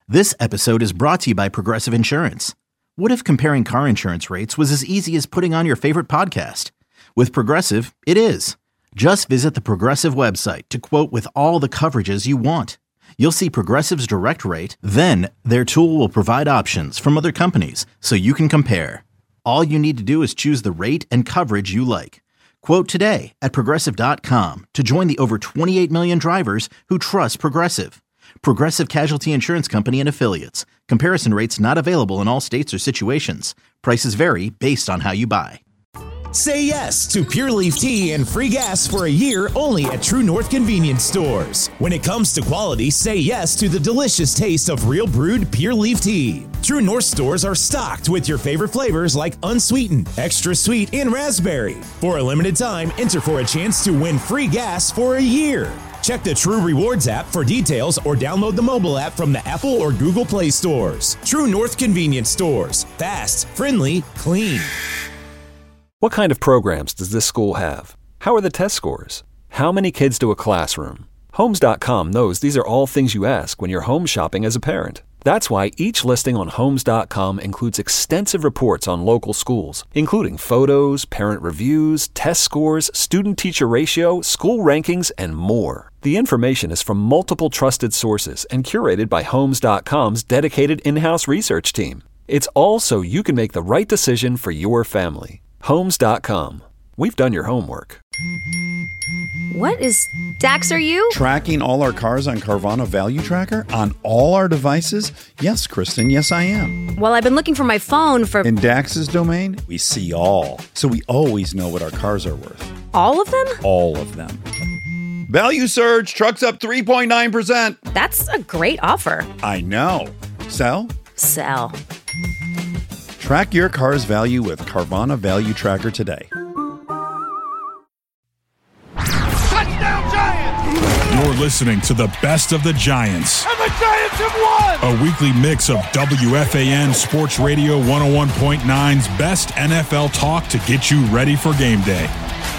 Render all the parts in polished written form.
This episode is brought to you by Progressive Insurance. What if comparing car insurance rates was as easy as putting on your favorite podcast? With Progressive, it is. Just visit the Progressive website to quote with all the coverages you want. You'll see Progressive's direct rate, then their tool will provide options from other companies so you can compare. All you need to do is choose the rate and coverage you like. Quote today at Progressive.com to join the over 28 million drivers who trust Progressive. Progressive Casualty Insurance Company and Affiliates. Comparison rates not available in all states or situations. Prices vary based on how you buy. Say yes to Pure Leaf Tea and free gas for a year only at True North Convenience Stores. When it comes to quality, say yes to the delicious taste of real brewed Pure Leaf Tea. True North stores are stocked with your favorite flavors like unsweetened, extra sweet, and raspberry. For a limited time, enter for a chance to win free gas for a year. Check the True Rewards app for details or download the mobile app from the Apple or Google Play stores. True North Convenience Stores. Fast, friendly, clean. What kind of programs does this school have? How are the test scores? How many kids do a classroom? Homes.com knows these are all things you ask when you're home shopping as a parent. That's why each listing on Homes.com includes extensive reports on local schools, including photos, parent reviews, test scores, student-teacher ratio, school rankings, and more. The information is from multiple trusted sources and curated by Homes.com's dedicated in-house research team. It's all so you can make the right decision for your family. Homes.com. We've done your homework. What is... Dax, are you? Tracking all our cars on Carvana Value Tracker on all our devices? Yes, Kristen, yes I am. Well, I've been looking for my phone for... In Dax's domain, we see all. So we always know what our cars are worth. All of them? All of them. Value surge, trucks up 3.9%. That's a great offer. I know. Sell? Sell. Track your car's value with Carvana Value Tracker today. Touchdown Giants! You're listening to the best of the Giants. And the Giants have won! A weekly mix of WFAN Sports Radio 101.9's best NFL talk to get you ready for game day.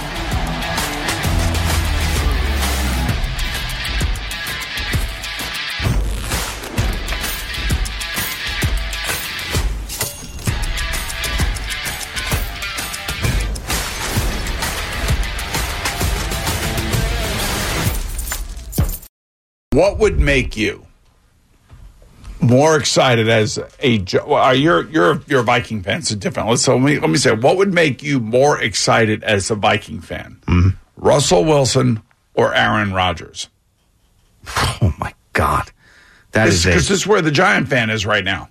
What would make you more excited as a you're a Viking fan, so different. Let me say, what would make you more excited as a Viking fan? Mm-hmm. Russell Wilson or Aaron Rodgers? Oh my God, because this is where the Giant fan is right now.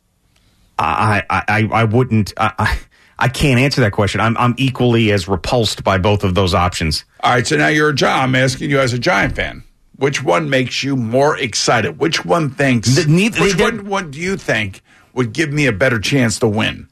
I wouldn't. I can't answer that question. I'm equally as repulsed by both of those options. All right, so now I'm asking you as a Giant fan. Which one makes you more excited? Which one thinks? What do you think would give me a better chance to win?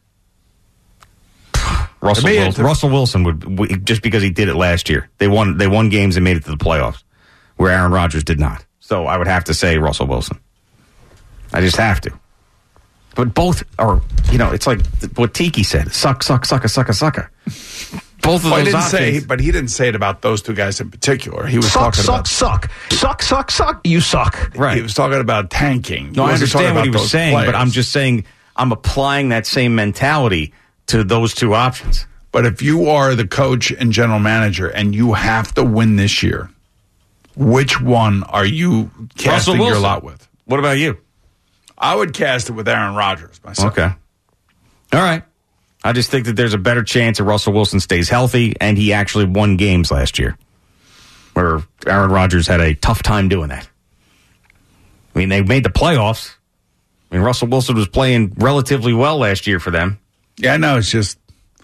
Russell Wilson would, just because he did it last year. They won games and made it to the playoffs, where Aaron Rodgers did not. So I would have to say Russell Wilson. I just have to. But both are, it's like what Tiki said: suck, sucker. Both of those options. But he didn't say it about those two guys in particular. He was talking about suck. You suck. Right. He was talking about tanking. No, I understand what he was saying, but I'm just saying I'm applying that same mentality to those two options. But if you are the coach and general manager and you have to win this year, which one are you casting your lot with? What about you? I would cast it with Aaron Rodgers myself. Okay. All right. I just think that there's a better chance that Russell Wilson stays healthy, and he actually won games last year, where Aaron Rodgers had a tough time doing that. I mean, they made the playoffs. I mean, Russell Wilson was playing relatively well last year for them. Yeah, no, it's just,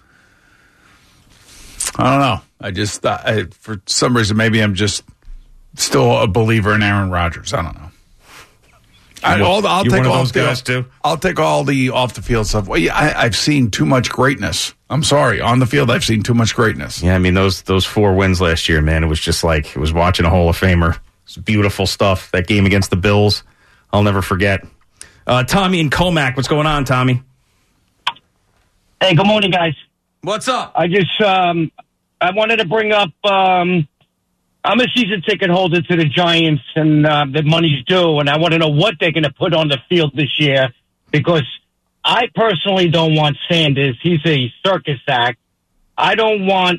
I don't know. I just, for some reason, maybe I'm just still a believer in Aaron Rodgers. I don't know. I'll take all those guys too. I'll take all the off the field stuff. Well, yeah, I've seen too much greatness. I'm sorry, on the field, I've seen too much greatness. Yeah, I mean those 4 wins last year, man. It was just like it was watching a Hall of Famer. It's beautiful stuff. That game against the Bills, I'll never forget. Tommy and Comac, what's going on, Tommy? Hey, good morning, guys. What's up? I just I wanted to bring up I'm a season ticket holder to the Giants, and the money's due, and I want to know what they're going to put on the field this year, because I personally don't want Sanders. He's a circus act. I don't want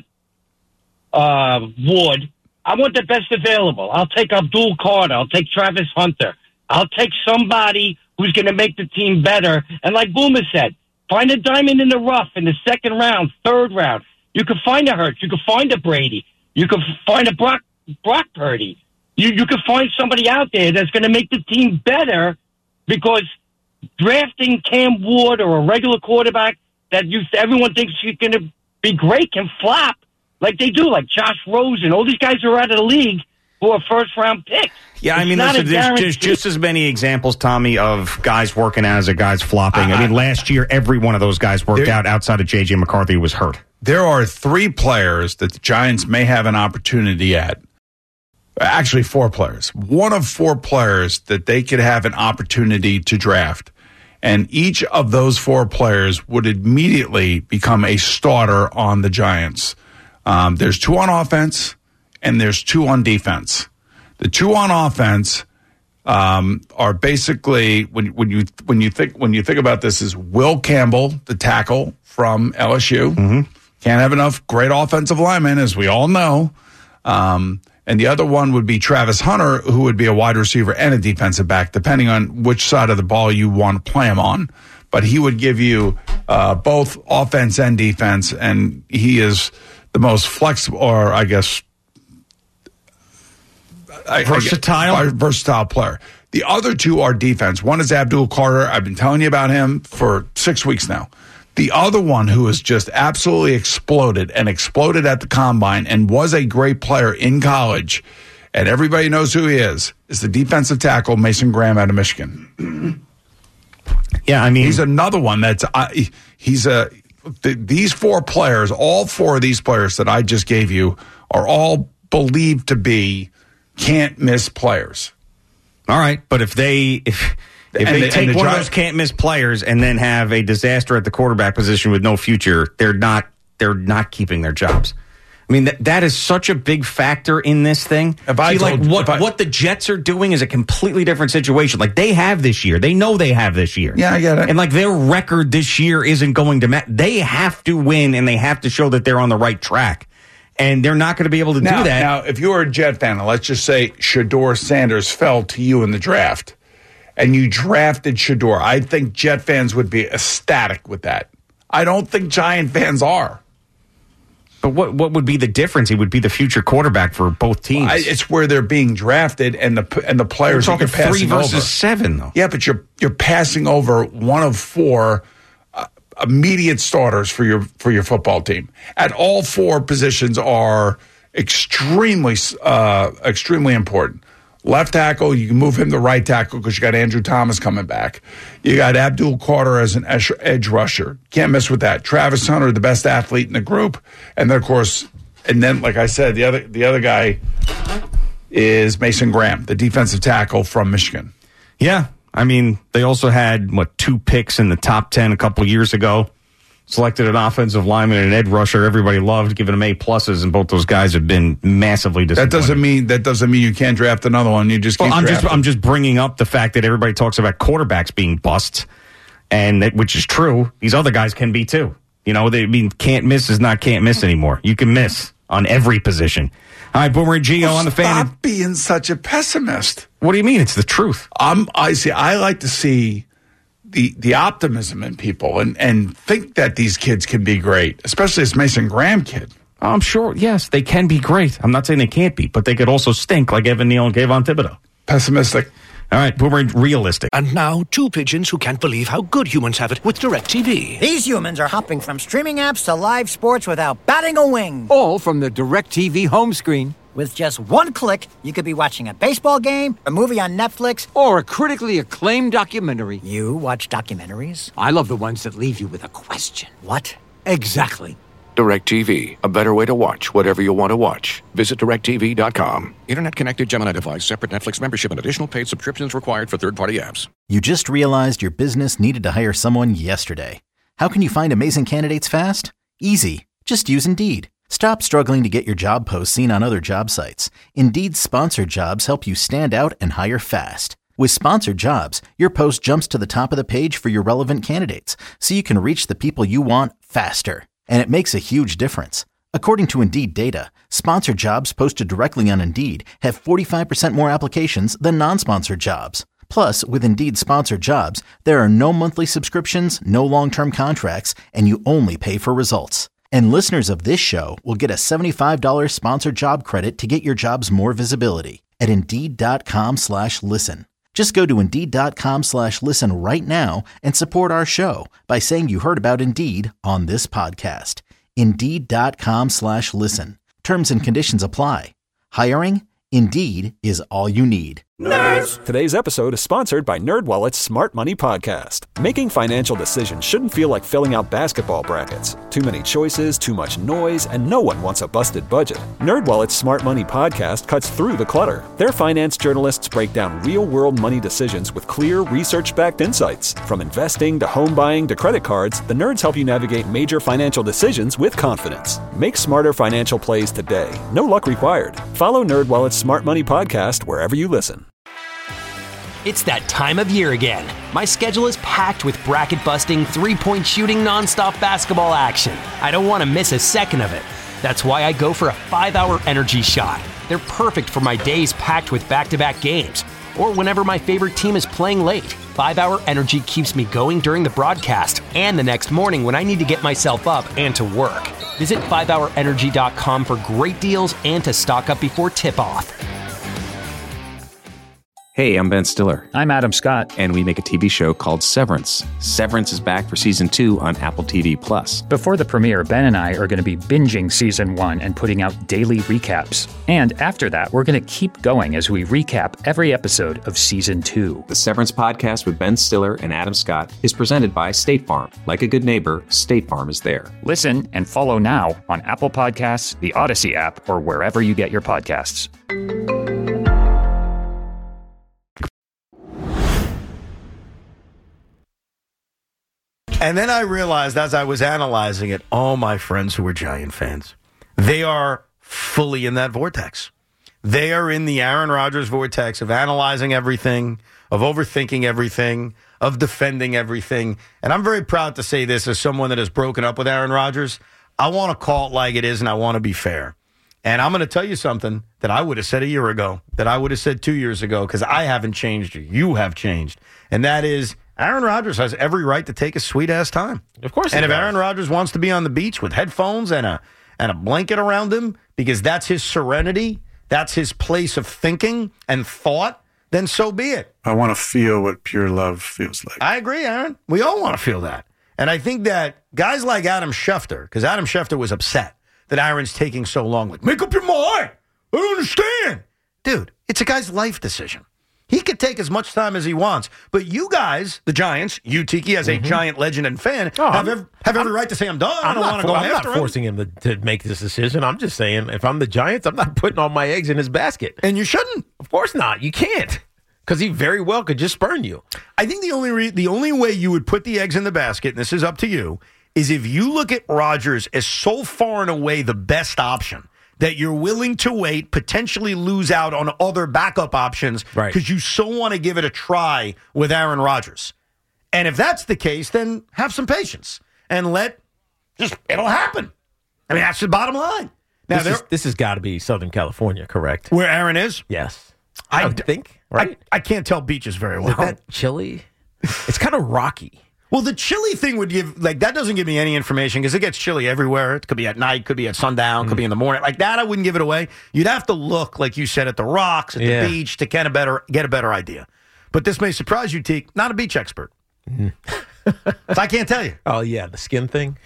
Wood. I want the best available. I'll take Abdul Carter. I'll take Travis Hunter. I'll take somebody who's going to make the team better. And like Boomer said, find a diamond in the rough in the second round, third round. You can find a Hurts. You can find a Brady. You can find a Brock Purdy. You can find somebody out there that's going to make the team better, because drafting Cam Ward or a regular quarterback that everyone thinks is going to be great can flop like they do, like Josh Rosen. All these guys are out of the league who are first-round picks. Yeah, I mean, there's just as many examples, Tommy, of guys working out as a guys flopping. I mean, last year, every one of those guys worked out outside of J.J. McCarthy, who was hurt. There are 3 players that the Giants may have an opportunity at. Actually, 4 players. One of 4 players that they could have an opportunity to draft. And each of those 4 players would immediately become a starter on the Giants. There's 2 on offense, and there's 2 on defense. The 2 on offense are basically, when you think about this, is Will Campbell, the tackle from LSU. Mm-hmm. Can't have enough great offensive linemen, as we all know. And the other one would be Travis Hunter, who would be a wide receiver and a defensive back, depending on which side of the ball you want to play him on. But he would give you both offense and defense, and he is the most flexible, or I guess versatile player. The other 2 are defense. One is Abdul Carter. I've been telling you about him for 6 weeks now. The other one who has just absolutely exploded at the combine and was a great player in college, and everybody knows who he is the defensive tackle Mason Graham out of Michigan. Yeah, I mean, he's another one that's these 4 players, all 4 of these players that I just gave you are all believed to be can't miss players. All right, but if they take one of those can't miss players and then have a disaster at the quarterback position with no future, they're not keeping their jobs. I mean, that is such a big factor in this thing. What the Jets are doing is a completely different situation. Like, they have this year. They know they have this year. Yeah, I get it. And, like, their record this year isn't going to matter. They have to win, and they have to show that they're on the right track. And they're not going to be able to do that. Now, if you're a Jet fan, and let's just say Shedeur Sanders fell to you in the draft, and you drafted Shedeur, I think Jet fans would be ecstatic with that. I don't think Giant fans are. But what would be the difference? He would be the future quarterback for both teams. It's where they're being drafted, and the players are passing 3 versus over. 7, though. Yeah, but you're passing over one of 4 immediate starters for your football team. At all 4 positions are extremely important. Left tackle, you can move him to right tackle because you got Andrew Thomas coming back. You got Abdul Carter as an edge rusher. Can't mess with that. Travis Hunter, the best athlete in the group. And then, of course, like I said, the other guy is Mason Graham, the defensive tackle from Michigan. Yeah. I mean, they also had, 2 picks in the top 10 a couple years ago. Selected an offensive lineman and an edge rusher everybody loved, giving them A+, and both those guys have been massively disappointed. That doesn't mean you can't draft another one. You just keep drafting. I'm just bringing up the fact that everybody talks about quarterbacks being busts, which is true. These other guys can be too. Can't miss is not can't miss anymore. You can miss on every position. All right, Boomer and Gio on the fan. Stop being such a pessimist. What do you mean? It's the truth. I like to see the optimism in people and think that these kids can be great, especially this Mason Graham kid. I'm sure, yes, they can be great. I'm not saying they can't be, but they could also stink like Evan Neal and Kayvon Thibodeau. Pessimistic. All right, Boomer, realistic. And now, 2 pigeons who can't believe how good humans have it with DirecTV. These humans are hopping from streaming apps to live sports without batting a wing. All from the DirecTV home screen. With just 1 click, you could be watching a baseball game, a movie on Netflix, or a critically acclaimed documentary. You watch documentaries? I love the ones that leave you with a question. What? Exactly. DirecTV, a better way to watch whatever you want to watch. Visit DirecTV.com. Internet-connected Gemini device, separate Netflix membership, and additional paid subscriptions required for third-party apps. You just realized your business needed to hire someone yesterday. How can you find amazing candidates fast? Easy. Just use Indeed. Stop struggling to get your job posts seen on other job sites. Indeed's sponsored jobs help you stand out and hire fast. With sponsored jobs, your post jumps to the top of the page for your relevant candidates, so you can reach the people you want faster. And it makes a huge difference. According to Indeed data, sponsored jobs posted directly on Indeed have 45% more applications than non-sponsored jobs. Plus, with Indeed sponsored jobs, there are no monthly subscriptions, no long-term contracts, and you only pay for results. And listeners of this show will get a $75 sponsored job credit to get your jobs more visibility at Indeed.com/listen. Just go to Indeed.com/listen right now and support our show by saying you heard about Indeed on this podcast. Indeed.com/listen. Terms and conditions apply. Hiring? Indeed is all you need. Nerds! Today's episode is sponsored by NerdWallet's Smart Money Podcast. Making financial decisions shouldn't feel like filling out basketball brackets. Too many choices, too much noise, and no one wants a busted budget. NerdWallet's Smart Money Podcast cuts through the clutter. Their finance journalists break down real-world money decisions with clear, research-backed insights. From investing to home buying to credit cards, the nerds help you navigate major financial decisions with confidence. Make smarter financial plays today. No luck required. Follow NerdWallet's Smart Money Podcast wherever you listen. It's that time of year again. My schedule is packed with bracket-busting, three-point shooting, nonstop basketball action. I don't want to miss a second of it. That's why I go for a 5-hour energy shot. They're perfect for my days packed with back-to-back games, or whenever my favorite team is playing late. 5-hour energy keeps me going during the broadcast and the next morning when I need to get myself up and to work. Visit 5hourenergy.com for great deals and to stock up before tip-off. Hey, I'm Ben Stiller. I'm Adam Scott. And we make a TV show called Severance. Severance is back for Season 2 on Apple TV+. Before the premiere, Ben and I are going to be binging Season 1 and putting out daily recaps. And after that, we're going to keep going as we recap every episode of Season 2. The Severance podcast with Ben Stiller and Adam Scott is presented by State Farm. Like a good neighbor, State Farm is there. Listen and follow now on Apple Podcasts, the Odyssey app, or wherever you get your podcasts. And then I realized as I was analyzing it, all my friends who are Giant fans, they are fully in that vortex. They are in the Aaron Rodgers vortex of analyzing everything, of overthinking everything, of defending everything. And I'm very proud to say this as someone that has broken up with Aaron Rodgers. I want to call it like it is, and I want to be fair. And I'm going to tell you something that I would have said a year ago, that I would have said 2 years ago, because I haven't changed. You have changed. And that is, Aaron Rodgers has every right to take a sweet-ass time. Of course he does. And if does. Aaron Rodgers wants to be on the beach with headphones and a blanket around him because that's his serenity, that's his place of thinking and thought, then so be it. I want to feel what pure love feels like. I agree, Aaron. We all want to feel that. And I think that guys like Adam Schefter, because Adam Schefter was upset that Aaron's taking so long. Like, make up your mind. I don't understand. Dude, it's a guy's life decision. He could take as much time as he wants. But you guys, the Giants, you, Tiki, as a Giant legend and fan, have every right to say, I'm done. I don't want to go after him. I'm not forcing him to make this decision. I'm just saying, if I'm the Giants, I'm not putting all my eggs in his basket. And you shouldn't. Of course not. You can't. Because he very well could just spurn you. I think the only way you would put the eggs in the basket, and this is up to you, is if you look at Rodgers as so far and away the best option that you're willing to wait, potentially lose out on other backup options because you so want to give it a try with Aaron Rodgers. And if that's the case, then have some patience and it'll happen. I mean, that's the bottom line. Now, this has got to be Southern California, correct? Where Aaron is? Yes. I think, right? I can't tell beaches very well. Is that chilly? It's kind of rocky. Well, the chilly thing would give, that doesn't give me any information because it gets chilly everywhere. It could be at night, could be at sundown, could be in the morning. Like that, I wouldn't give it away. You'd have to look, like you said, at the rocks, at the beach to get a better idea. But this may surprise you, Teak. Not a beach expert. So I can't tell you. Oh, yeah, the skin thing?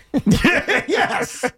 Yes.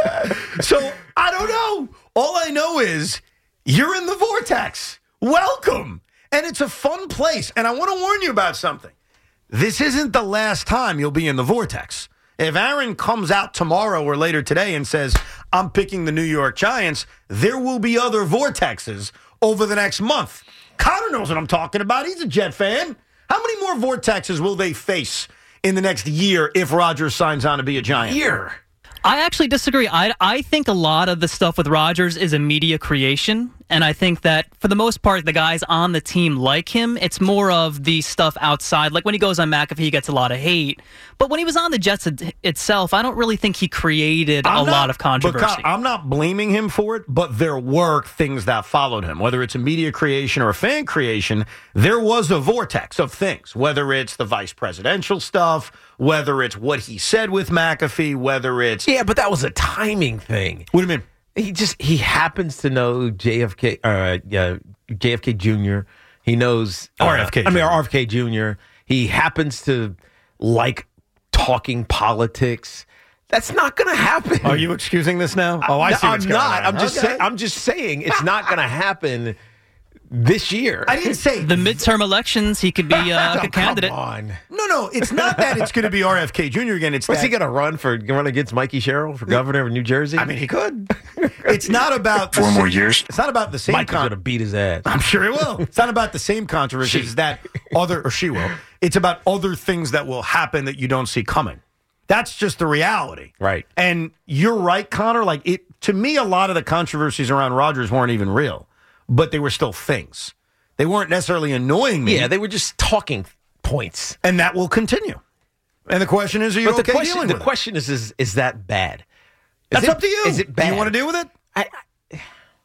So, I don't know. All I know is you're in the vortex. Welcome. And it's a fun place. And I want to warn you about something. This isn't the last time you'll be in the vortex. If Aaron comes out tomorrow or later today and says, I'm picking the New York Giants, there will be other vortexes over the next month. Connor knows what I'm talking about. He's a Jet fan. How many more vortexes will they face in the next year if Rodgers signs on to be a Giant? Year? I actually disagree. I think a lot of the stuff with Rodgers is a media creation, and I think that for the most part, the guys on the team like him. It's more of the stuff outside. Like when he goes on McAfee, he gets a lot of hate. But when he was on the Jets itself, I don't really think he created a lot of controversy. I'm not blaming him for it, but there were things that followed him. Whether it's a media creation or a fan creation, there was a vortex of things. Whether it's the vice presidential stuff, whether it's what he said with McAfee, whether it's... Yeah, but that was a timing thing. What do you mean? He happens to know JFK Jr. He knows RFK Jr. He happens to like talking politics. That's not going to happen. Are you excusing this now? Oh, I see what's going on. I'm just saying it's not going to happen this year. I didn't say the midterm elections. He could be a candidate. Come on. No, it's not that it's going to be RFK Jr. again. It's What's he going to run against Mikey Sherrill for governor of New Jersey? I mean, he could. It's not about 4 more years. It's not about the same. Mike's going to beat his ass. I'm sure he will. It's not about the same controversies that she will. It's about other things that will happen that you don't see coming. That's just the reality. Right. And you're right, Connor. To me, a lot of the controversies around Rodgers weren't even real, but they were still things. They weren't necessarily annoying me. Yeah, they were just talking points. And that will continue. And the question is, are you okay dealing with it? The question is that bad? That's up to you. Is it bad? Do you want to deal with it?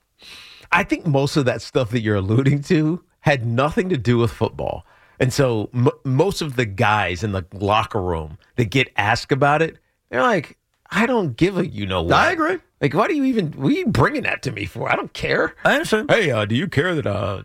I think most of that stuff that you're alluding to had nothing to do with football. And so most of the guys in the locker room that get asked about it, they're like, I don't give a what. I agree. Like, what are you bringing that to me for? I don't care. I understand. Hey, do you care that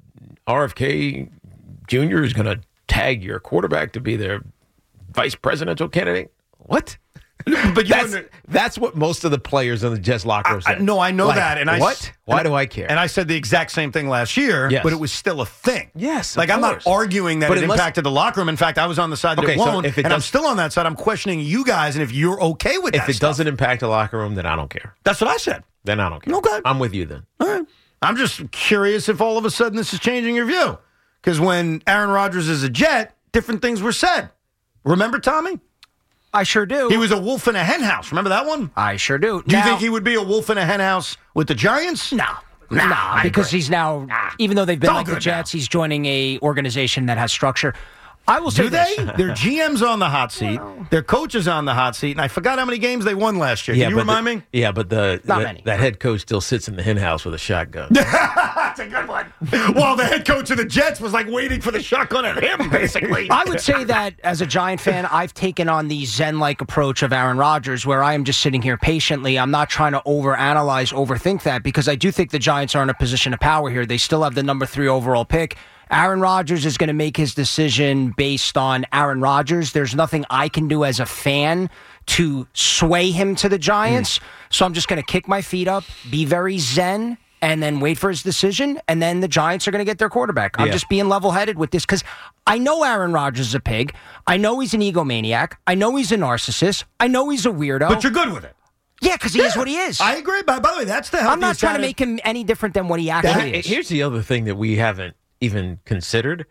RFK Jr. is going to tag your quarterback to be their vice presidential candidate? What? But that's what most of the players in the Jets locker room said. No, I know that. And what? Why do I care? And I said the exact same thing last year, yes. but it was still a thing. Yes, I'm not arguing that it impacted the locker room. In fact, I was on the side that it won't, and I'm still on that side. I'm questioning you guys and if you're okay with that If it doesn't impact the locker room, then I don't care. That's what I said. Then I don't care. Okay. I'm with you then. All right. I'm just curious if all of a sudden this is changing your view. Because when Aaron Rodgers is a Jet, different things were said. Remember, Tommy? I sure do. He was a wolf in a hen house. Remember that one? I sure do. Do you think he would be a wolf in a hen house with the Giants? No. Nah, because he's now, even though they've been like the Jets, he's joining a organization that has structure. I will say Do they? Their GM's on the hot seat. Their coach is on the hot seat. And I forgot how many games they won last year. Can you remind me? Yeah, but Not many. that head coach still sits in the hen house with a shotgun. That's a good one. Well, the head coach of the Jets was like waiting for the shotgun at him, basically. I would say that as a Giant fan, I've taken on the Zen-like approach of Aaron Rodgers, where I am just sitting here patiently. I'm not trying to overanalyze, overthink that, because I do think the Giants are in a position of power here. They still have the number 3 overall pick. Aaron Rodgers is going to make his decision based on Aaron Rodgers. There's nothing I can do as a fan to sway him to the Giants. So I'm just going to kick my feet up, be very zen, and then wait for his decision. And then the Giants are going to get their quarterback. I'm just being level-headed with this because I know Aaron Rodgers is a pig. I know he's an egomaniac. I know he's a narcissist. I know he's a weirdo. But you're good with it. Yeah, because he is what he is. I agree. By the way, that's the healthiest I'm not trying to make him any different than what he actually is. Here's the other thing that we haven't even considered.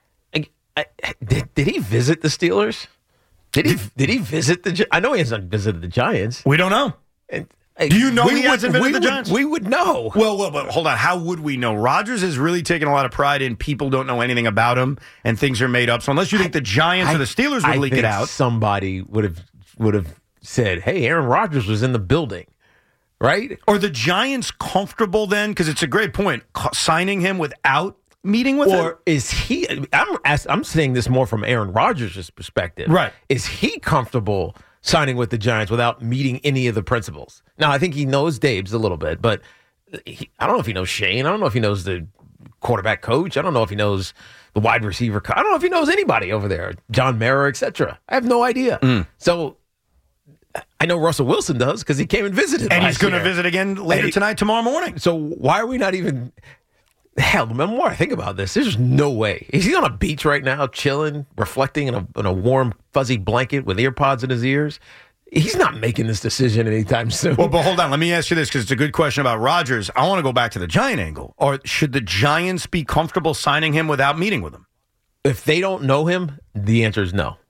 Did he visit the Steelers? Did he visit the? I know he hasn't visited the Giants. We don't know. Do you know he hasn't visited the Giants? We would know. Well, but hold on. How would we know? Rodgers has really taken a lot of pride in people don't know anything about him and things are made up. So unless you think the Giants or the Steelers would leak it out, somebody would have said, "Hey, Aaron Rodgers was in the building." Right? Are the Giants comfortable then? Because it's a great point. Signing him without meeting with him? Or is he... I'm saying this more from Aaron Rodgers' perspective. Right. Is he comfortable signing with the Giants without meeting any of the principals? Now, I think he knows Dabo's a little bit, but I don't know if he knows Shane. I don't know if he knows the quarterback coach. I don't know if he knows the wide receiver coach. I don't know if he knows anybody over there. John Mara, etc. I have no idea. So... I know Russell Wilson does because he came and visited. And he's going to visit again later tonight, tomorrow morning. So why are we not even... Hell, the more I think about this, there's no way. Is he on a beach right now, chilling, reflecting in a warm, fuzzy blanket with earpods in his ears? He's not making this decision anytime soon. Well, but hold on. Let me ask you this because it's a good question about Rodgers. I want to go back to the Giant angle. Or should the Giants be comfortable signing him without meeting with him? If they don't know him, the answer is no.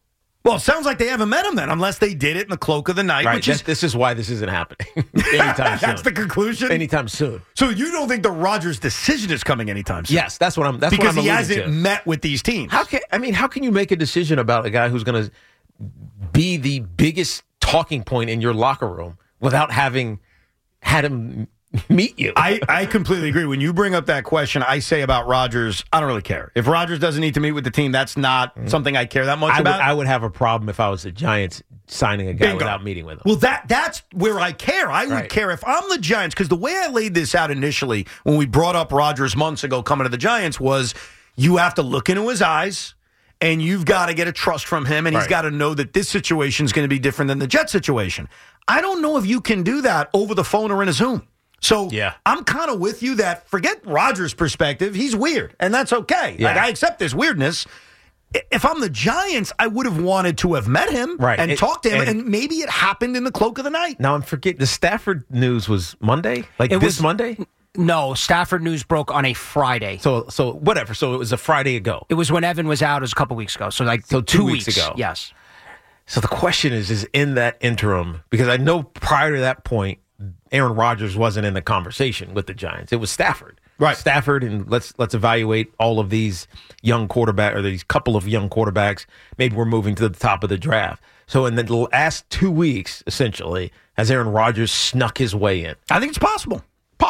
Well, it sounds like they haven't met him then, unless they did it in the cloak of the night. Right. This is why this isn't happening anytime soon. That's the conclusion? Anytime soon. So you don't think the Rodgers decision is coming anytime soon? Yes, that's what I'm because what I'm he alluding hasn't to. met with these teams. How can you make a decision about a guy who's going to be the biggest talking point in your locker room without having had him meet you? I completely agree. When you bring up that question, I say about Rodgers, I don't really care. If Rodgers doesn't need to meet with the team, that's not something I care that much about. I would have a problem if I was the Giants signing a guy without meeting with him. Well, that's where I care. I would care if I'm the Giants, because the way I laid this out initially when we brought up Rodgers months ago coming to the Giants was you have to look into his eyes and you've got to get a trust from him, and he's got to know that this situation is going to be different than the Jet situation. I don't know if you can do that over the phone or in a Zoom. So I'm kind of with you that forget Rodgers' perspective. He's weird, and that's okay. Yeah. Like, I accept this weirdness. If I'm the Giants, I would have wanted to have met him and talked to him, and maybe it happened in the cloak of the night. Now I'm forgetting. The Stafford news was Monday? Monday? No, Stafford news broke on a Friday. So whatever. So it was a Friday ago. It was when Evan was out. It was a couple weeks ago. So 2 weeks ago. Yes. So the question is in that interim, because I know prior to that point, Aaron Rodgers wasn't in the conversation with the Giants. It was Stafford. Right. Stafford, and let's evaluate all of these young quarterback or these couple of young quarterbacks. Maybe we're moving to the top of the draft. So in the last 2 weeks, essentially, has Aaron Rodgers snuck his way in? I think it's possible.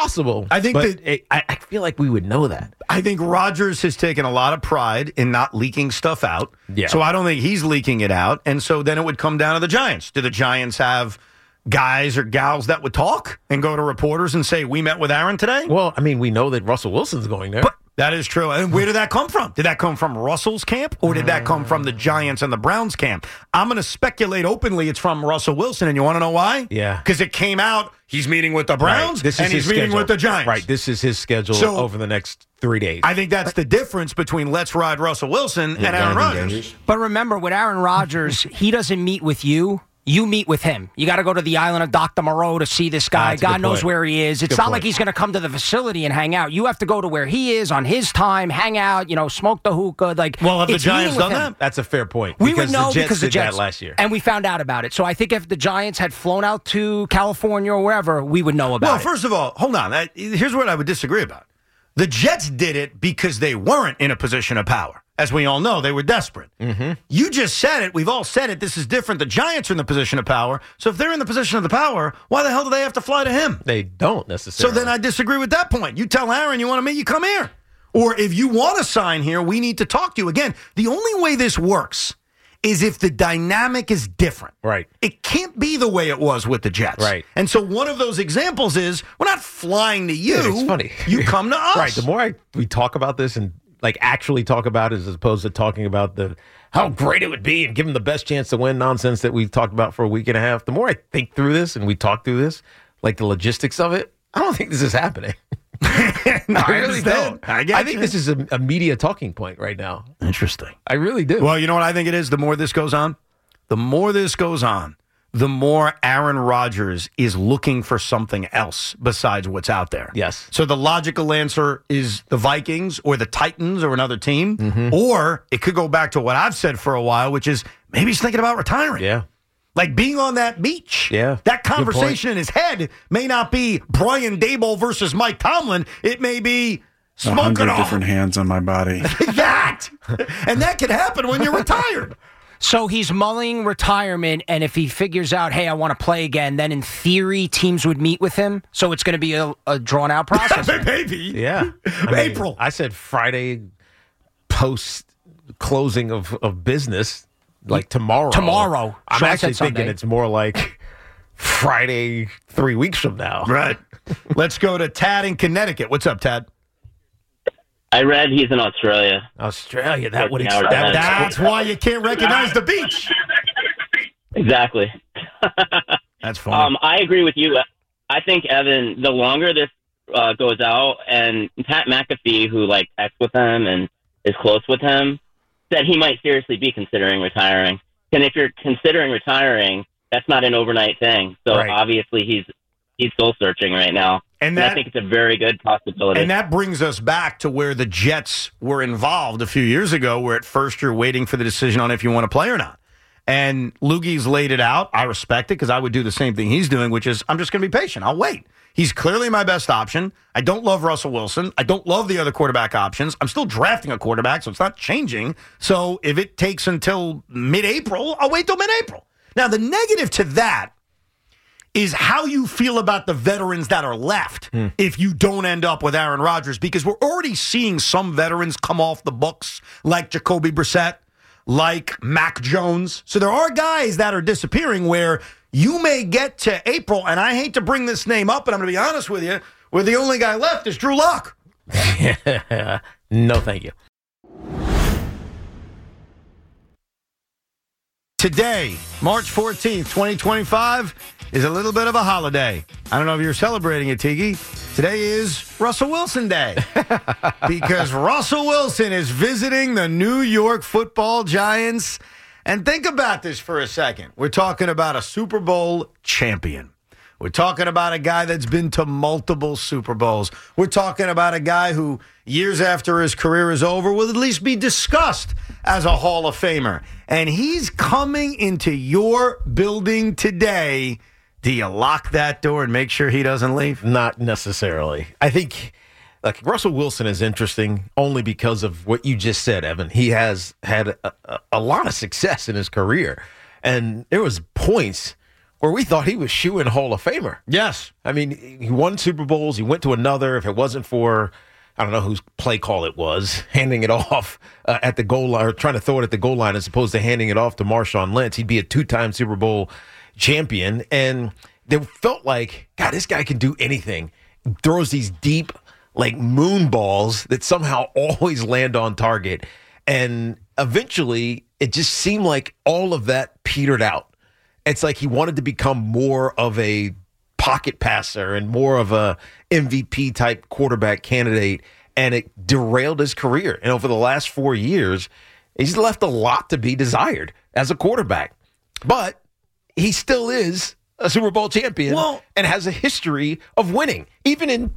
I think I feel like we would know that. I think Rodgers has taken a lot of pride in not leaking stuff out. Yeah. So I don't think he's leaking it out. And so then it would come down to the Giants. Do the Giants have guys or gals that would talk and go to reporters and say, we met with Aaron today? Well, I mean, we know that Russell Wilson's going there. But that is true. And where did that come from? Did that come from Russell's camp, or did that come from the Giants and the Browns camp? I'm going to speculate openly it's from Russell Wilson, and you want to know why? Yeah. Because it came out, he's meeting with the Browns, and he's meeting with the Giants. Right, this is his schedule over the next 3 days. I think that's the difference between let's ride Russell Wilson and Aaron Rodgers. But remember, with Aaron Rodgers, he doesn't meet with you. You meet with him. You got to go to the island of Dr. Moreau to see this guy. God knows where he is. It's not like he's going to come to the facility and hang out. You have to go to where he is on his time, hang out, smoke the hookah. Well, have the Giants done that? That's a fair point. We would know because the Jets did that last year. And we found out about it. So I think if the Giants had flown out to California or wherever, we would know about it. Well, first of all, hold on. Here's what I would disagree about. The Jets did it because they weren't in a position of power. As we all know, they were desperate. Mm-hmm. You just said it. We've all said it. This is different. The Giants are in the position of power. So if they're in the position of the power, why the hell do they have to fly to him? They don't necessarily. So then I disagree with that point. You tell Aaron you want to meet, you come here. Or if you want to sign here, we need to talk to you. Again, the only way this works is if the dynamic is different. Right. It can't be the way it was with the Jets. Right. And so one of those examples is we're not flying to you. Yeah, it's funny. You come to us. Right. The more we talk about this and actually talk about it as opposed to talking about how great it would be and give them the best chance to win nonsense that we've talked about for a week and a half, the more I think through this and we talk through this, like the logistics of it, I don't think this is happening. No, I really don't. I think this is a media talking point right now. Interesting. I really do. Well, you know what I think it is? The more this goes on, the more Aaron Rodgers is looking for something else besides what's out there. Yes. So the logical answer is the Vikings or the Titans or another team. Mm-hmm. Or it could go back to what I've said for a while, which is maybe he's thinking about retiring. Yeah. Like being on that beach. Yeah. That conversation in his head may not be Brian Daboll versus Mike Tomlin. It may be smoking 100 all. different hands on my body. That! And that could happen when you're retired. So he's mulling retirement, and if he figures out, hey, I want to play again, then in theory, teams would meet with him. So it's going to be a drawn-out process. Maybe. Yeah. April. I said Friday post-closing of business, like tomorrow. Tomorrow. I'm Sean actually said thinking Sunday. it's more like Friday 3 weeks from now. Right. Let's go to Tad in Connecticut. What's up, Tad? I read he's in Australia. Australia, that would That's why you can't recognize the beach. Exactly. That's funny. I agree with you. I think, Evan, the longer this goes out, and Pat McAfee, who acts with him and is close with him, said he might seriously be considering retiring. And if you're considering retiring, that's not an overnight thing. So obviously he's soul searching right now. And I think it's a very good possibility. And that brings us back to where the Jets were involved a few years ago, where at first you're waiting for the decision on if you want to play or not. And Loogie's laid it out. I respect it because I would do the same thing he's doing, which is I'm just going to be patient. I'll wait. He's clearly my best option. I don't love Russell Wilson. I don't love the other quarterback options. I'm still drafting a quarterback, so it's not changing. So if it takes until mid-April, I'll wait till mid-April. Now, the negative to that is how you feel about the veterans that are left if you don't end up with Aaron Rodgers, because we're already seeing some veterans come off the books like Jacoby Brissett, like Mac Jones. So there are guys that are disappearing where you may get to April, and I hate to bring this name up, but I'm going to be honest with you, where the only guy left is Drew Lock. No, thank you. Today, March 14th, 2025, is a little bit of a holiday. I don't know if you're celebrating it, Tiki. Today is Russell Wilson Day because Russell Wilson is visiting the New York Football Giants. And think about this for a second. We're talking about a Super Bowl champion. We're talking about a guy that's been to multiple Super Bowls. We're talking about a guy who, years after his career is over, will at least be discussed as a Hall of Famer. And he's coming into your building today. Do you lock that door and make sure he doesn't leave? Not necessarily. I think Russell Wilson is interesting only because of what you just said, Evan. He has had a lot of success in his career. And there was points where we thought he was shoo-in Hall of Famer. Yes. I mean, he won Super Bowls. He went to another. If it wasn't for, I don't know whose play call it was, handing it off at the goal line, or trying to throw it at the goal line as opposed to handing it off to Marshawn Lynch, he'd be a two-time Super Bowl champion. And they felt like, God, this guy can do anything. He throws these deep, moon balls that somehow always land on target. And eventually, it just seemed like all of that petered out. It's like he wanted to become more of a pocket passer and more of a MVP type quarterback candidate, and it derailed his career. And over the last 4 years, he's left a lot to be desired as a quarterback. But he still is a Super Bowl champion and has a history of winning, even in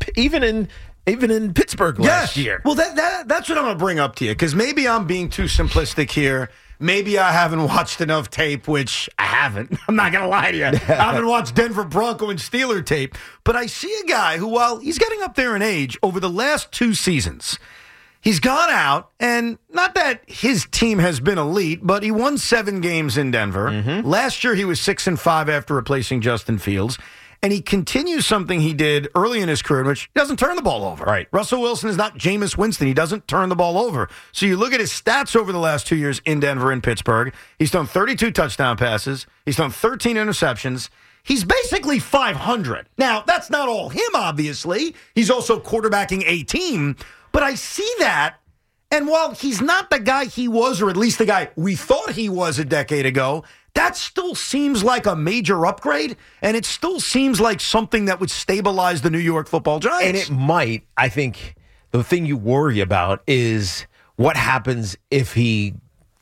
Pittsburgh last year. Well, that's what I'm going to bring up to you, because maybe I'm being too simplistic here. Maybe I haven't watched enough tape, which I haven't. I'm not going to lie to you. I haven't watched Denver Bronco and Steeler tape. But I see a guy who, while he's getting up there in age, over the last 2 seasons, he's gone out, and not that his team has been elite, but he won 7 games in Denver. Mm-hmm. Last year, he was 6-5 after replacing Justin Fields. And he continues something he did early in his career, in which he doesn't turn the ball over. Right. Russell Wilson is not Jameis Winston. He doesn't turn the ball over. So you look at his stats over the last 2 years in Denver and Pittsburgh. He's thrown 32 touchdown passes. He's thrown 13 interceptions. He's basically 500. Now, that's not all him, obviously. He's also quarterbacking a team. But I see that, and while he's not the guy he was, or at least the guy we thought he was a decade ago, that still seems like a major upgrade, and it still seems like something that would stabilize the New York Football Giants. And it might. I think the thing you worry about is what happens if he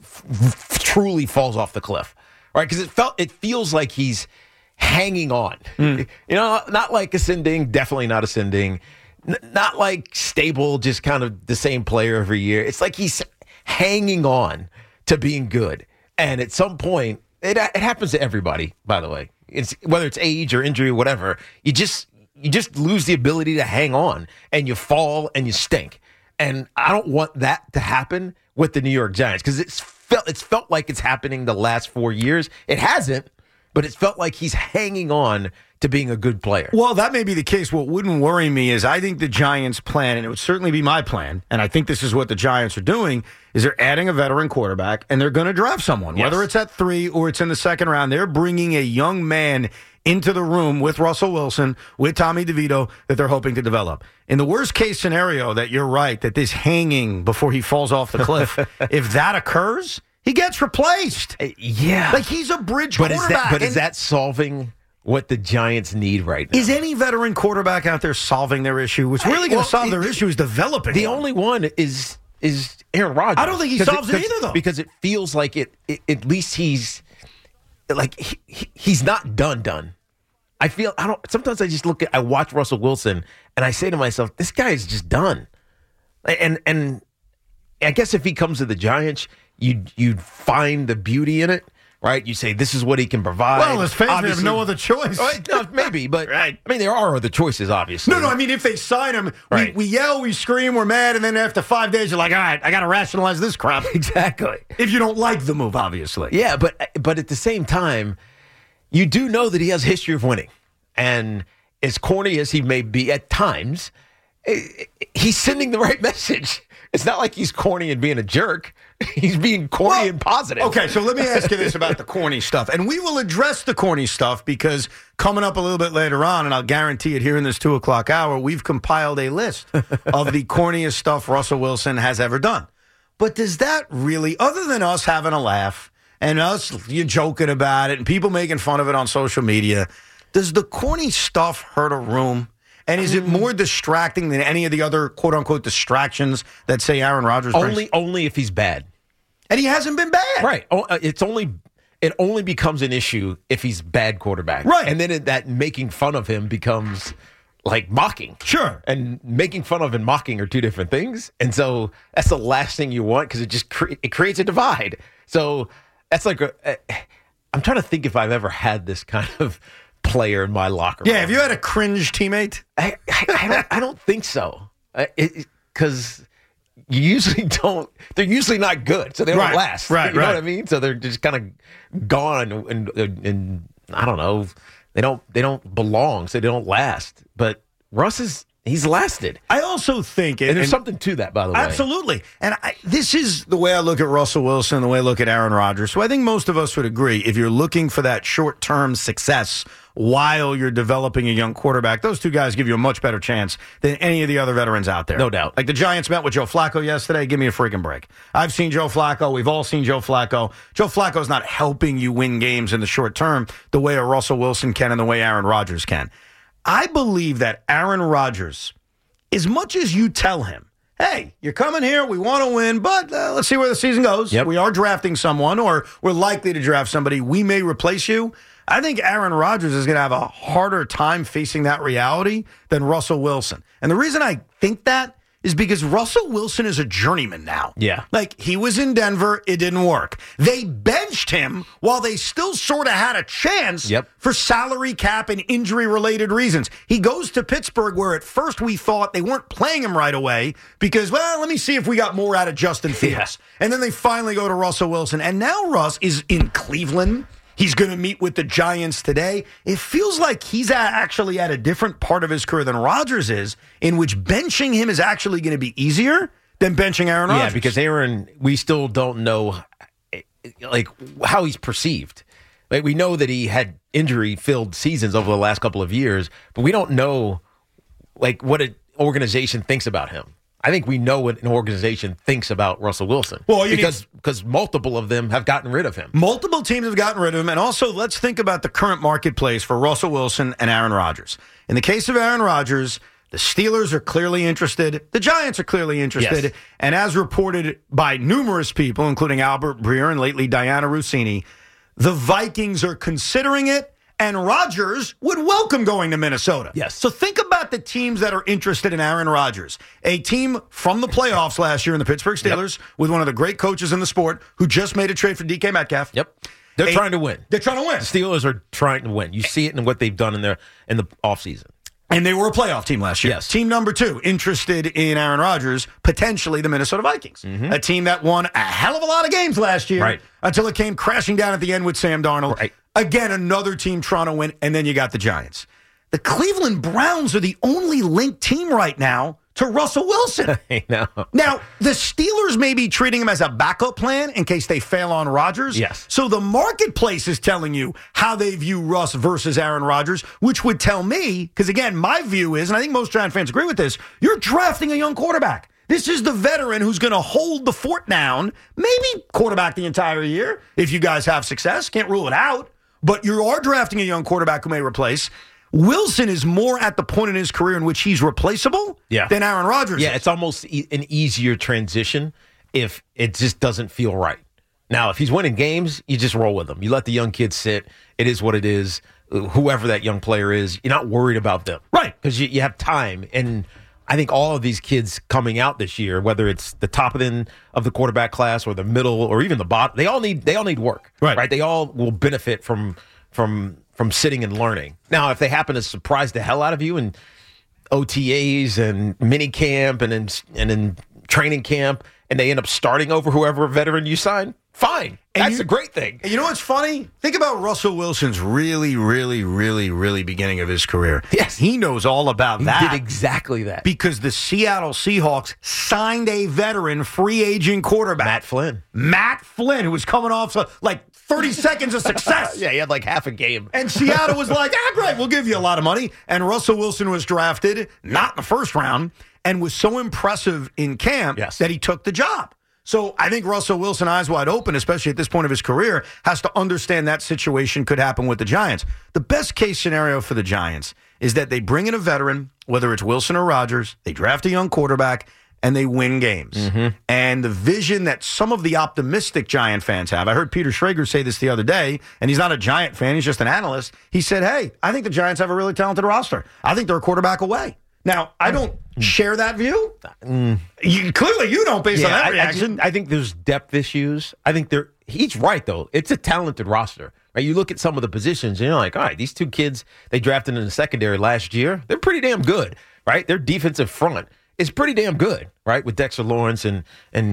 truly falls off the cliff, right? Because it feels like he's hanging on. You know, not like ascending, definitely not ascending, not like stable, just kind of the same player every year. It's like he's hanging on to being good, and at some point, it happens to everybody, by the way. It's whether it's age or injury or whatever, you just lose the ability to hang on, and you fall and you stink. And I don't want that to happen with the New York Giants, because it's felt like it's happening the last 4 years. It hasn't, but it's felt like he's hanging on to being a good player. Well, that may be the case. What wouldn't worry me is I think the Giants' plan, and it would certainly be my plan, and I think this is what the Giants are doing, is they're adding a veteran quarterback, and they're going to draft someone. Yes. Whether it's at 3 or it's in the second round, they're bringing a young man into the room with Russell Wilson, with Tommy DeVito, that they're hoping to develop. In the worst-case scenario that you're right, that this hanging before he falls off the cliff, if that occurs, he gets replaced. Yeah. Like, he's a bridge quarterback. Is that solving what the Giants need right now? Is any veteran quarterback out there solving their issue? What's really going to solve their issue is developing. The only one is Aaron Rodgers. I don't think he solves it either, though. Because it feels like it at least he's like he's not done. Sometimes I watch Russell Wilson and I say to myself, this guy is just done. And I guess if he comes to the Giants, you'd find the beauty in it. right? You say this is what he can provide. Well, his fans have no other choice. No, maybe, but right. I mean, there are other choices, obviously. No, I mean, if they sign him, Right. we yell, we scream, we're mad, and then after 5 days, you're like, all right, I got to rationalize this crap. Exactly. If you don't like the move, obviously. Yeah, but at the same time, you do know that he has a history of winning. And as corny as he may be at times, he's sending the right message. It's not like he's corny and being a jerk. He's being corny and positive. Okay, so let me ask you this about the corny stuff. And we will address the corny stuff because coming up a little bit later on, and I'll guarantee it here in this 2 o'clock hour, we've compiled a list of the corniest stuff Russell Wilson has ever done. But does that really, other than us having a laugh and us you joking about it and people making fun of it on social media, does the corny stuff hurt a room? And is it more distracting than any of the other quote-unquote distractions that, say, Aaron Rodgers brings? Only if he's bad. And he hasn't been bad. Right. It only becomes an issue if he's bad quarterback. Right. And then that making fun of him becomes like mocking. Sure. And making fun of and mocking are two different things. And so that's the last thing you want because it just it creates a divide. So that's like I'm trying to think if I've ever had this kind of player in my locker room. Yeah, have you had a cringe teammate? I don't think so. Because you usually don't. They're usually not good, so they don't last. Right, you know what I mean? So they're just kind of gone, and I don't know. They don't belong, so they don't last. But Russ he's lasted. I also think, and there's something to that, by the way. Absolutely. And this is the way I look at Russell Wilson, the way I look at Aaron Rodgers. So I think most of us would agree, if you're looking for that short-term success while you're developing a young quarterback, those two guys give you a much better chance than any of the other veterans out there. No doubt. Like the Giants met with Joe Flacco yesterday. Give me a freaking break. I've seen Joe Flacco. We've all seen Joe Flacco. Joe Flacco's not helping you win games in the short term the way a Russell Wilson can and the way Aaron Rodgers can. I believe that Aaron Rodgers, as much as you tell him, hey, you're coming here, we want to win, but let's see where the season goes. Yep. We are drafting someone, or we're likely to draft somebody. We may replace you. I think Aaron Rodgers is going to have a harder time facing that reality than Russell Wilson. And the reason I think that is because Russell Wilson is a journeyman now. Yeah. Like, he was in Denver, it didn't work. They benched him while they still sort of had a chance for salary cap and injury-related reasons. He goes to Pittsburgh, where at first we thought they weren't playing him right away because, well, let me see if we got more out of Justin Fields. And then they finally go to Russell Wilson. And now Russ is in Cleveland. He's going to meet with the Giants today. It feels like he's actually at a different part of his career than Rodgers is, in which benching him is actually going to be easier than benching Aaron Rodgers. Yeah, because Aaron, we still don't know like how he's perceived. Like, we know that he had injury-filled seasons over the last couple of years, but we don't know like what an organization thinks about him. I think we know what an organization thinks about Russell Wilson. Well, because multiple of them have gotten rid of him. Multiple teams have gotten rid of him. And also, let's think about the current marketplace for Russell Wilson and Aaron Rodgers. In the case of Aaron Rodgers, the Steelers are clearly interested. The Giants are clearly interested. Yes. And as reported by numerous people, including Albert Breer and lately Diana Rossini, the Vikings are considering it. And Rodgers would welcome going to Minnesota. Yes. So think about the teams that are interested in Aaron Rodgers. A team from the playoffs last year in the Pittsburgh Steelers with one of the great coaches in the sport who just made a trade for DK Metcalf. Yep. They're trying to win. They're trying to win. The Steelers are trying to win. You see it in what they've done in the offseason. And they were a playoff team last year. Yes. Team number 2, interested in Aaron Rodgers, potentially the Minnesota Vikings. Mm-hmm. A team that won a hell of a lot of games last year until it came crashing down at the end with Sam Darnold. Right. Again, another team trying to win, and then you got the Giants. The Cleveland Browns are the only linked team right now to Russell Wilson. I know. Now, the Steelers may be treating him as a backup plan in case they fail on Rodgers. Yes. So the marketplace is telling you how they view Russ versus Aaron Rodgers, which would tell me, because again, my view is, and I think most Giant fans agree with this, you're drafting a young quarterback. This is the veteran who's going to hold the fort down, maybe quarterback the entire year if you guys have success. Can't rule it out. But you are drafting a young quarterback who may replace. Wilson is more at the point in his career in which he's replaceable than Aaron Rodgers Yeah, is. it's almost an easier transition if it just doesn't feel right. Now, if he's winning games, you just roll with him. You let the young kids sit. It is what it is. Whoever that young player is, you're not worried about them. Right. Because you have time. And I think all of these kids coming out this year, whether it's the top of the quarterback class or the middle or even the bottom, they all need work. Right? They all will benefit from sitting and learning. Now, if they happen to surprise the hell out of you in OTAs and mini camp and in training camp, and they end up starting over whoever veteran you sign, fine. That's a great thing. You know what's funny? Think about Russell Wilson's really, really, really, really beginning of his career. Yes. He knows all about that. He did exactly that. Because the Seattle Seahawks signed a veteran free agent quarterback. Matt Flynn, who was coming off like 30 seconds of success. Yeah, he had like half a game. And Seattle was like, great, we'll give you a lot of money. And Russell Wilson was drafted, not in the first round, and was so impressive in camp that he took the job. So I think Russell Wilson, eyes wide open, especially at this point of his career, has to understand that situation could happen with the Giants. The best case scenario for the Giants is that they bring in a veteran, whether it's Wilson or Rodgers, they draft a young quarterback, and they win games. Mm-hmm. And the vision that some of the optimistic Giant fans have, I heard Peter Schrager say this the other day, and he's not a Giant fan, he's just an analyst. He said, hey, I think the Giants have a really talented roster. I think they're a quarterback away. Now, I don't share that view. Clearly, you don't, based on that reaction. I think there's depth issues. I think he's right, though. It's a talented roster. Right? You look at some of the positions, and you're like, all right, these two kids they drafted in the secondary last year, they're pretty damn good, right? Their defensive front is pretty damn good, right? With Dexter Lawrence and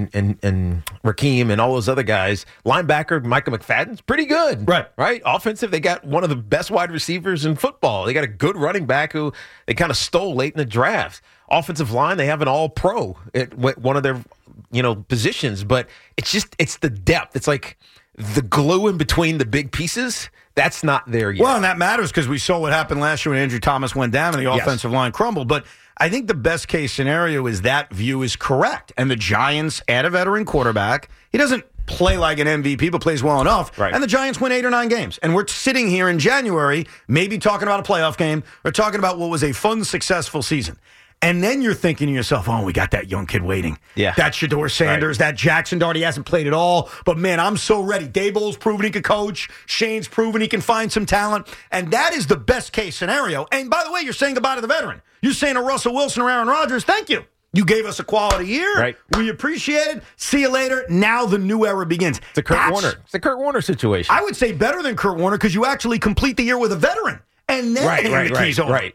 Rakeem and all those other guys. Linebacker Micah McFadden's pretty good, right? Offensive, they got one of the best wide receivers in football. They got a good running back who they kind of stole late in the draft. Offensive line, they have an all-pro at one of their positions, but it's the depth. It's like the glue in between the big pieces. That's not there yet. Well, and that matters because we saw what happened last year when Andrew Thomas went down and the offensive line crumbled. But I think the best case scenario is that view is correct. And the Giants add a veteran quarterback. He doesn't play like an MVP, but plays well enough. Right. And the Giants win 8 or 9 games. And we're sitting here in January, maybe talking about a playoff game or talking about what was a fun, successful season. And then you're thinking to yourself, we got that young kid waiting. Yeah. That Shedeur Sanders, that Jackson Dart, he hasn't played at all. But, man, I'm so ready. Daboll's proven he can coach. Shane's proven he can find some talent. And that is the best case scenario. And, by the way, you're saying goodbye to the veteran. You're saying to Russell Wilson or Aaron Rodgers, thank you. You gave us a quality year. Right. We appreciate it. See you later. Now the new era begins. It's a Kurt Warner. It's a Kurt Warner situation. I would say better than Kurt Warner because you actually complete the year with a veteran. And then hand the keys over. Right.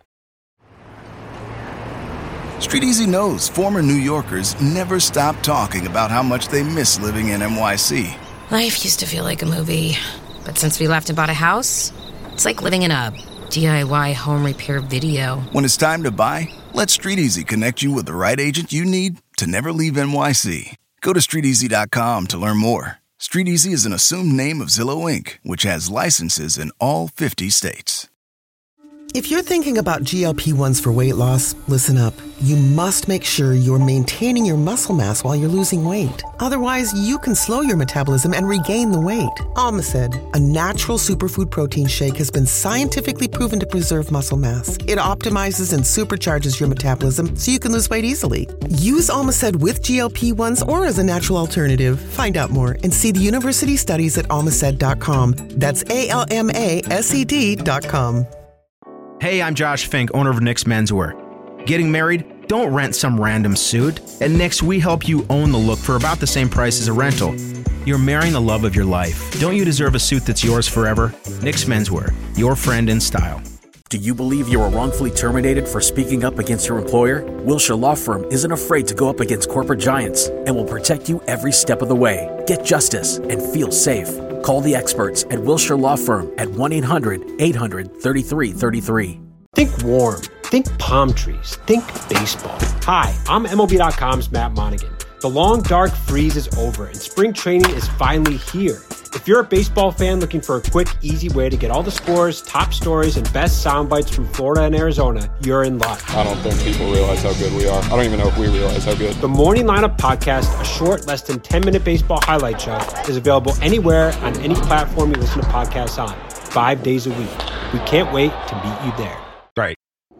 Street Easy knows former New Yorkers never stop talking about how much they miss living in NYC. Life used to feel like a movie, but since we left and bought a house, it's like living in a DIY home repair video. When it's time to buy, let Street Easy connect you with the right agent you need to never leave NYC. Go to StreetEasy.com to learn more. Street Easy is an assumed name of Zillow Inc., which has licenses in all 50 states. If you're thinking about GLP-1s for weight loss, listen up. You must make sure you're maintaining your muscle mass while you're losing weight. Otherwise, you can slow your metabolism and regain the weight. Almacid, a natural superfood protein shake, has been scientifically proven to preserve muscle mass. It optimizes and supercharges your metabolism so you can lose weight easily. Use Almacid with GLP-1s or as a natural alternative. Find out more and see the university studies at almacid.com. That's ALMASED.com. Hey, I'm Josh Fink, owner of Nick's Menswear. Getting married? Don't rent some random suit. At Nick's, we help you own the look for about the same price as a rental. You're marrying the love of your life. Don't you deserve a suit that's yours forever? Nick's Menswear, your friend in style. Do you believe you were wrongfully terminated for speaking up against your employer? Wilshire Law Firm isn't afraid to go up against corporate giants and will protect you every step of the way. Get justice and feel safe. Call the experts at Wilshire Law Firm at 1-800-800-3333. Think warm. Think palm trees. Think baseball. Hi, I'm MLB.com's Matt Monaghan. The long, dark freeze is over, and spring training is finally here. If you're a baseball fan looking for a quick, easy way to get all the scores, top stories, and best sound bites from Florida and Arizona, you're in luck. I don't think people realize how good we are. I don't even know if we realize how good. The Morning Lineup Podcast, a short, less than 10-minute baseball highlight show, is available anywhere on any platform you listen to podcasts on, 5 days a week. We can't wait to meet you there. Right.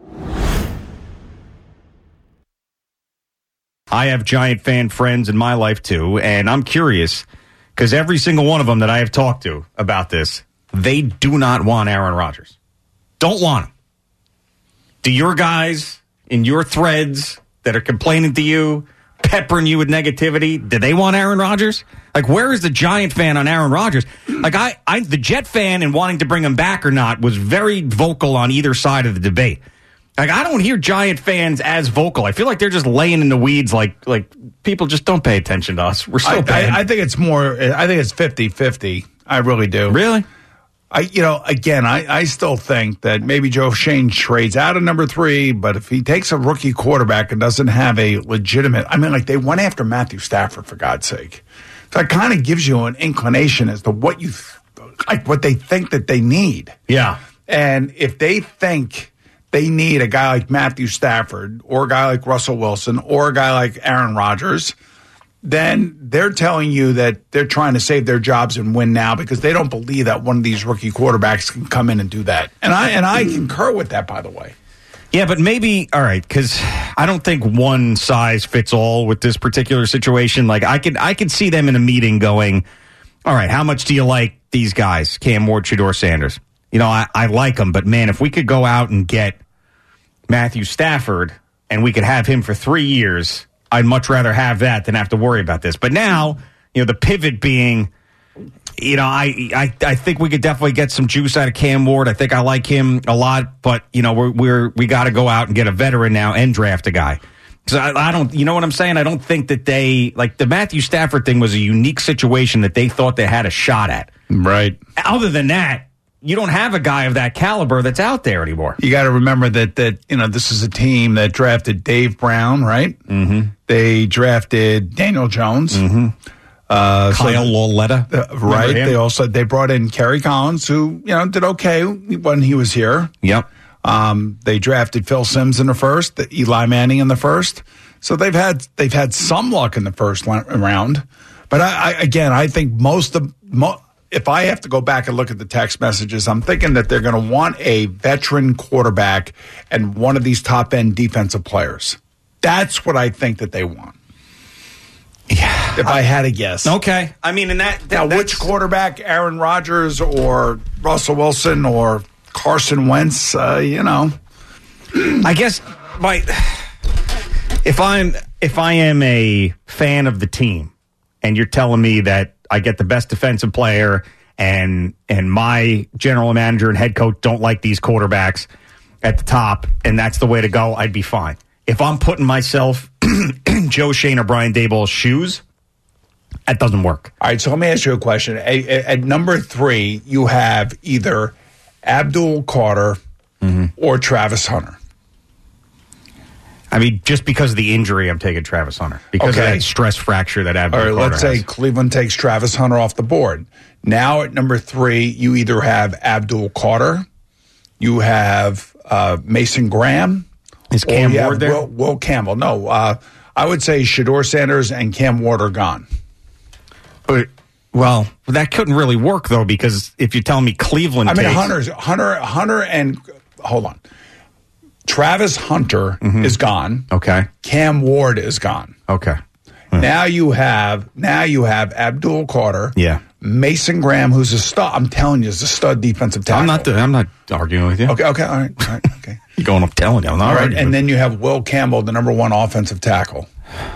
I have Giant fan friends in my life, too, and I'm curious, because every single one of them that I have talked to about this, they do not want Aaron Rodgers. Don't want him. Do your guys in your threads that are complaining to you, peppering you with negativity, do they want Aaron Rodgers? Like, where is the Giant fan on Aaron Rodgers? Like, the Jet fan and wanting to bring him back or not was very vocal on either side of the debate. Like, I don't hear Giant fans as vocal. I feel like they're just laying in the weeds like people just don't pay attention to us. We're so bad. I think it's more, I think it's 50-50. I really do. Really? I still think that maybe Joe Shane trades out of number 3, but if he takes a rookie quarterback and doesn't have a legitimate, they went after Matthew Stafford, for God's sake. So it kind of gives you an inclination as to what what they think that they need. Yeah. And if they think they need a guy like Matthew Stafford or a guy like Russell Wilson or a guy like Aaron Rodgers, then they're telling you that they're trying to save their jobs and win now because they don't believe that one of these rookie quarterbacks can come in and do that. And I concur with that, by the way. Yeah, but maybe, all right, because I don't think one size fits all with this particular situation. Like, I could see them in a meeting going, all right, how much do you like these guys, Cam Ward, Shedeur Sanders? I like them, but man, if we could go out and get Matthew Stafford and we could have him for 3 years, I'd much rather have that than have to worry about this. But now, the pivot being, I think we could definitely get some juice out of Cam Ward. I think I like him a lot, but we got to go out and get a veteran now and draft a guy. So I don't, you know what I'm saying? I don't think that they, like, the Matthew Stafford thing was a unique situation that they thought they had a shot at. Right. Other than that, you don't have a guy of that caliber that's out there anymore. You got to remember that this is a team that drafted Dave Brown, right? Mm-hmm. They drafted Daniel Jones. Mm-hmm. Kyle Lauletta. Right. They brought in Kerry Collins, who, did okay when he was here. Yep. They drafted Phil Simms in the first, Eli Manning in the first. So they've had some luck in the first round. But I think if I have to go back and look at the text messages, I'm thinking that they're going to want a veteran quarterback and one of these top-end defensive players. That's what I think that they want. Yeah. If I had to guess. Okay. I mean, now, which quarterback, Aaron Rodgers or Russell Wilson or Carson Wentz, I guess if I am a fan of the team and you're telling me that I get the best defensive player and my general manager and head coach don't like these quarterbacks at the top and that's the way to go, I'd be fine. If I'm putting myself in Joe Shane or Brian Daboll's shoes, that doesn't work. All right, so let me ask you a question. At number 3, you have either Abdul Carter or Travis Hunter. I mean, just because of the injury, I'm taking Travis Hunter. Because of that stress fracture that Abdul Carter has. Let's say Cleveland takes Travis Hunter off the board. Now at number 3, you either have Abdul Carter, you have Mason Graham. Is Cam Ward there? Will Campbell. No, I would say Shedeur Sanders and Cam Ward are gone. But, well, that couldn't really work, though, because if you're telling me Cleveland Hunter and, hold on. Travis Hunter is gone. Okay. Cam Ward is gone. Okay. Now you have Abdul Carter. Yeah. Mason Graham, who's a stud. I'm telling you, is a stud defensive tackle. I'm not arguing with you. Okay. All right. Okay. You're going up telling you. I'm not all right. arguing. And then you have Will Campbell, the number 1 offensive tackle.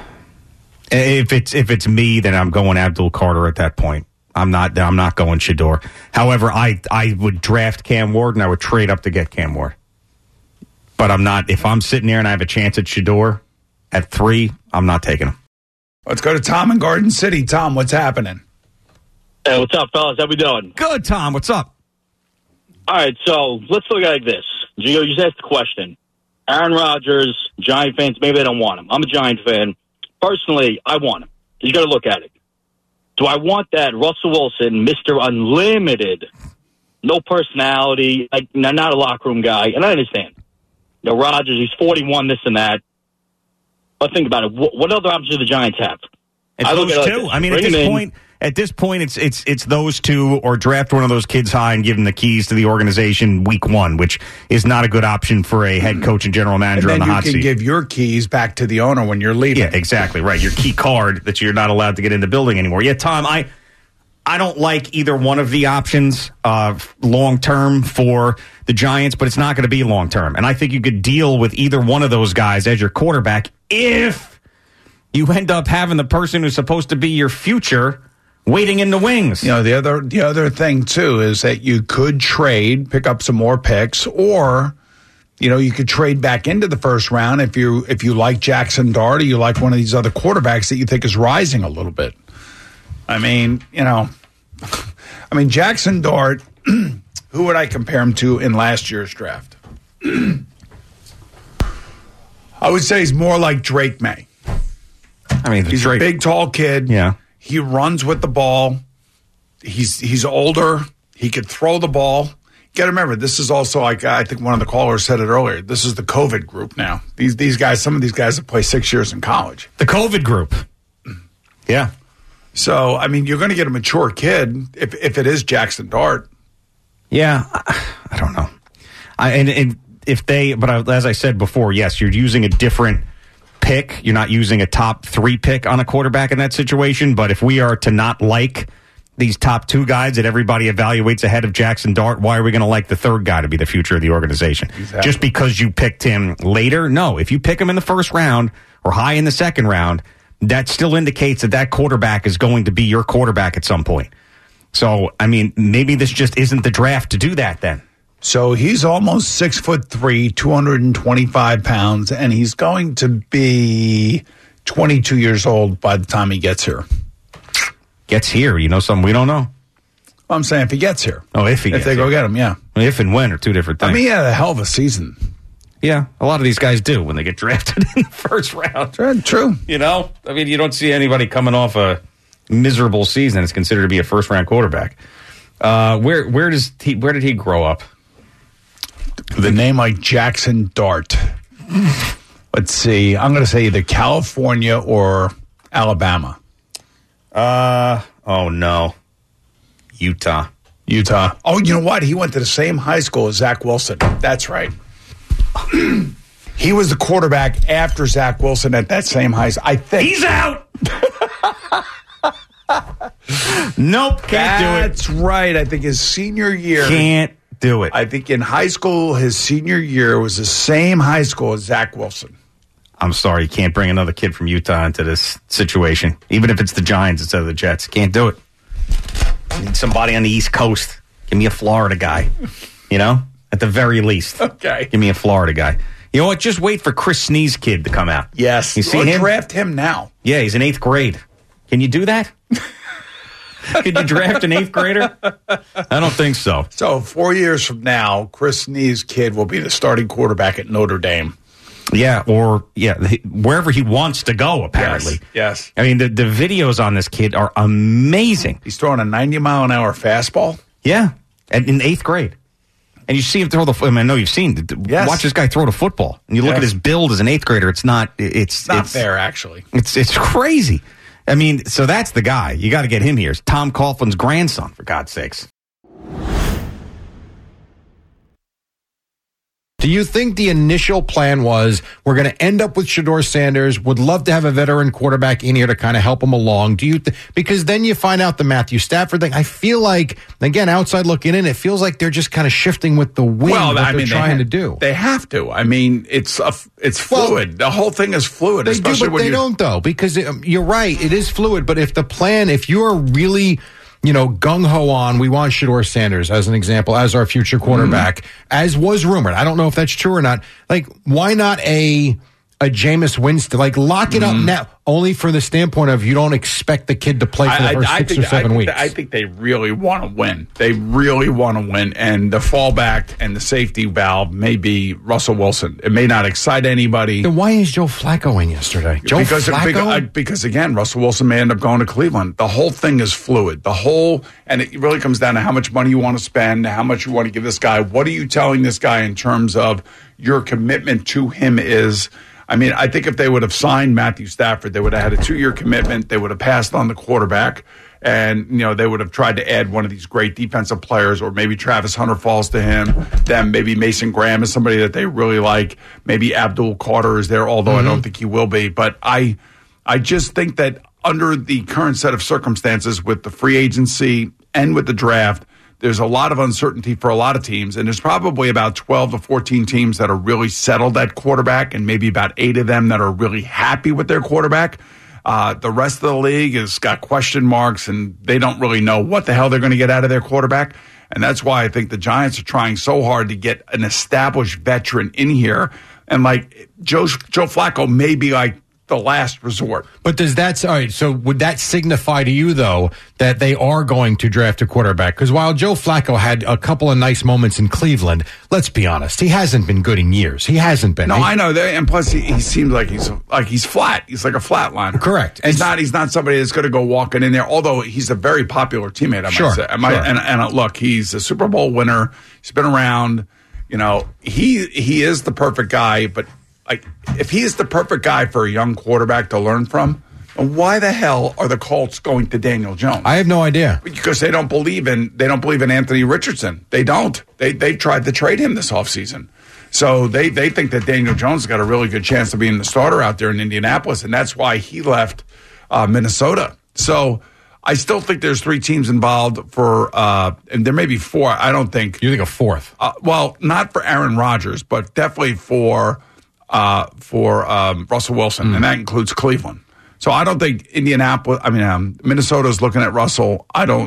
If it's me, then I'm going Abdul Carter at that point. I'm not going Shedeur. However, I would draft Cam Ward and I would trade up to get Cam Ward. But I'm not. If I'm sitting there and I have a chance at Shedeur at 3, I'm not taking him. Let's go to Tom in Garden City. Tom, what's happening? Hey, what's up, fellas? How we doing? Good, Tom. What's up? All right, so let's look at it like this. Gio, you just asked the question. Aaron Rodgers, Giant fans, maybe they don't want him. I'm a Giant fan. Personally, I want him. You got to look at it. Do I want that Russell Wilson, Mr. Unlimited, no personality, like not a locker room guy? And I understand. Rodgers, he's 41, this and that. But think about it. What other options do the Giants have? It's those two. I mean, at this point, it's those two, or draft one of those kids high and give them the keys to the organization week 1, which is not a good option for a head coach and general manager on the hot seat. You can give your keys back to the owner when you're leaving. Yeah, exactly right. Your key card that you're not allowed to get in the building anymore. Yeah, Tom, I don't like either one of the options long term for the Giants, but it's not going to be long term. And I think you could deal with either one of those guys as your quarterback if you end up having the person who's supposed to be your future waiting in the wings. You know, the other thing, too, is that you could trade, pick up some more picks, or, you know, you could trade back into the first round if you like Jackson Dart or you like one of these other quarterbacks that you think is rising a little bit. I mean, you know, Jackson Dart, who would I compare him to in last year's draft? I would say he's more like Drake May. I mean, he's a big, tall kid. Yeah. He runs with the ball. He's older. He could throw the ball. You got to remember, this is also, like I think one of the callers said it earlier, this is the COVID group now. These guys, some of these guys have played 6 years in college. The COVID group. Yeah. So, I mean, you're going to get a mature kid if it is Jackson Dart. Yeah, I don't know. But as I said before, yes, you're using a different pick. You're not using a top 3 pick on a quarterback in that situation. But if we are to not like these top 2 guys that everybody evaluates ahead of Jackson Dart, why are we going to like the third guy to be the future of the organization? Exactly. Just because you picked him later? No. If you pick him in the first round or high in the second round, that still indicates that quarterback is going to be your quarterback at some point. So, I mean, maybe this just isn't the draft to do that then. So he's almost 6'3", 225 pounds, and he's going to be 22 years old by the time he gets here. Gets here? You know something we don't know? I'm saying if he gets here. Oh, if they go get him, yeah. If and when are two different things. I mean, he had a hell of a season. Yeah, a lot of these guys do when they get drafted in the first round. True. You know? I mean, you don't see anybody coming off a miserable season that's considered to be a first-round quarterback. Where did he grow up? The name like Jackson Dart. Let's see. I'm going to say either California or Alabama. Oh, no. Utah. Oh, you know what? He went to the same high school as Zach Wilson. That's right. He was the quarterback after Zach Wilson at that same high school. I think. He's out! Nope, can't do it. That's right. I think his senior year. Can't do it. I think in high school, his senior year was the same high school as Zach Wilson. I'm sorry, you can't bring another kid from Utah into this situation, even if it's the Giants instead of the Jets. Can't do it. I need somebody on the East Coast. Give me a Florida guy, you know, at the very least. Okay. Give me a Florida guy. You know what? Just wait for Chris Snead's kid to come out. Yes. You see him? Draft him now. Yeah, he's in 8th grade. Can you do that? Could you draft an 8th grader? I don't think so. So 4 years from now, Chris Snead's kid will be the starting quarterback at Notre Dame. Yeah, wherever he wants to go, apparently. Yes. I mean, the videos on this kid are amazing. He's throwing a 90-mile-an-hour fastball? Yeah, and in 8th grade. And you see him throw I know you've seen. Yes. Watch this guy throw the football. And you look at his build as an 8th grader. It's not fair, actually. It's crazy. I mean, so that's the guy. You got to get him here. It's Tom Coughlin's grandson, for God's sakes. Do you think the initial plan was we're going to end up with Shedeur Sanders, would love to have a veteran quarterback in here to kind of help him along? Do you because then you find out the Matthew Stafford thing. I feel like, again, outside looking in, it feels like they're just kind of shifting with the wind they're trying to do. They have to. I mean, it's fluid. The whole thing is fluid. They do, but they don't, though, because you're right. It is fluid. But if you're really, gung-ho on, we want Shedeur Sanders, as an example, as our future quarterback, as was rumored. I don't know if that's true or not. Like, why not a Jameis Winston? Like, lock it up now, only for the standpoint of you don't expect the kid to play for the first 6 or 7 weeks. I think they really want to win. They really want to win, and the fallback and the safety valve may be Russell Wilson. It may not excite anybody. Then why is Joe Flacco in yesterday? Because again, Russell Wilson may end up going to Cleveland. The whole thing is fluid. And it really comes down to how much money you want to spend, how much you want to give this guy. What are you telling this guy in terms of your commitment to him is? I mean, I think if they would have signed Matthew Stafford, they would have had a 2-year commitment. They would have passed on the quarterback, and they would have tried to add one of these great defensive players, or maybe Travis Hunter falls to him. Then maybe Mason Graham is somebody that they really like. Maybe Abdul Carter is there, although I don't think he will be. But I just think that under the current set of circumstances with the free agency and with the draft, There's a lot of uncertainty for a lot of teams, and there's probably about 12 to 14 teams that are really settled at quarterback, and maybe about 8 of them that are really happy with their quarterback. The rest of the league has got question marks, and they don't really know what the hell they're going to get out of their quarterback. And that's why I think the Giants are trying so hard to get an established veteran in here. And like Joe Flacco may be like the last resort. But does that, all right, so would that signify to you, though, that they are going to draft a quarterback? Because while Joe Flacco had a couple of nice moments in Cleveland, let's be honest, he hasn't been good in years. He hasn't been. No, I know that, and plus he seems like he's flat. He's like a flatliner. Correct. He's not somebody that's going to go walking in there. Although he's a very popular teammate, I might say. And look, he's a Super Bowl winner. He's been around. You know, he is the perfect guy, but like, if he is the perfect guy for a young quarterback to learn from, why the hell are the Colts going to Daniel Jones? I have no idea. Because they don't believe in Anthony Richardson. They don't. They tried to trade him this offseason. So they think that Daniel Jones has got a really good chance of being the starter out there in Indianapolis, and that's why he left Minnesota. So I still think there's 3 teams involved for, and there may be 4. I don't think. You think a 4th? Well, not for Aaron Rodgers, but definitely for Russell Wilson, and that includes Cleveland. So I don't think Minnesota's looking at Russell.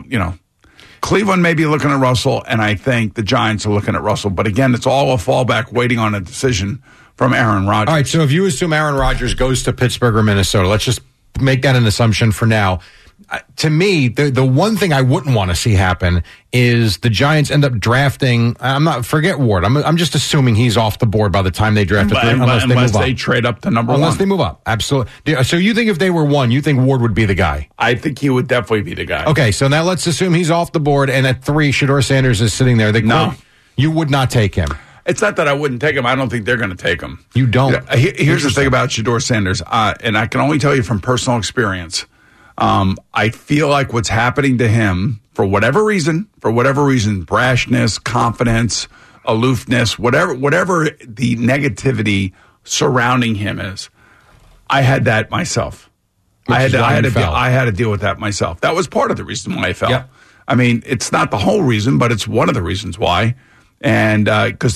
Cleveland may be looking at Russell, and I think the Giants are looking at Russell. But again, it's all a fallback waiting on a decision from Aaron Rodgers. All right, so if you assume Aaron Rodgers goes to Pittsburgh or Minnesota, let's just make that an assumption for now. To me, the one thing I wouldn't want to see happen is the Giants end up drafting. Forget Ward. I'm just assuming he's off the board by the time they draft unless they trade up to number 1. Unless they move up, absolutely. So you think if they were 1, you think Ward would be the guy? I think he would definitely be the guy. Okay, so now let's assume he's off the board, and at 3, Shedeur Sanders is sitting there. No, you would not take him. It's not that I wouldn't take him. I don't think they're going to take him. You don't. Here's the thing about Shedeur Sanders, and I can only tell you from personal experience. I feel like what's happening to him, for whatever reason, brashness, confidence, aloofness, whatever the negativity surrounding him is, I had that myself. I had to deal with that myself. That was part of the reason why I fell. Yep. I mean, it's not the whole reason, but it's one of the reasons why. And because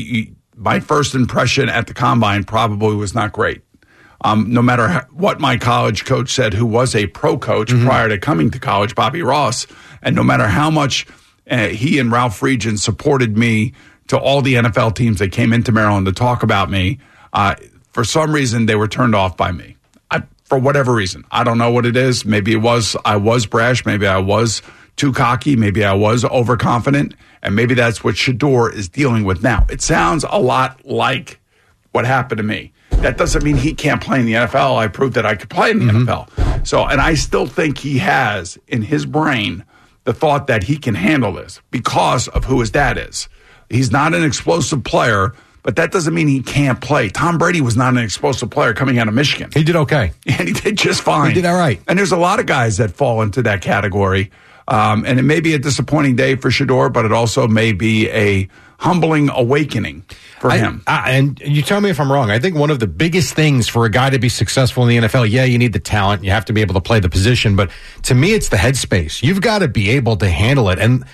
my first impression at the combine probably was not great. No matter what my college coach said, who was a pro coach prior to coming to college, Bobby Ross, and no matter how much he and Ralph Friedgen supported me to all the NFL teams that came into Maryland to talk about me, for some reason they were turned off by me. For whatever reason. I don't know what it is. Maybe I was brash. Maybe I was too cocky. Maybe I was overconfident. And maybe that's what Shedeur is dealing with now. It sounds a lot like what happened to me. That doesn't mean he can't play in the NFL. I proved that I could play in the NFL. So, and I still think he has in his brain the thought that he can handle this because of who his dad is. He's not an explosive player, but that doesn't mean he can't play. Tom Brady was not an explosive player coming out of Michigan. He did okay. And he did just fine. He did all right. And there's a lot of guys that fall into that category. And it may be a disappointing day for Shedeur, but it also may be a humbling awakening for him. And you tell me if I'm wrong. I think one of the biggest things for a guy to be successful in the NFL, you need the talent. You have to be able to play the position. But to me, it's the headspace. You've got to be able to handle it. And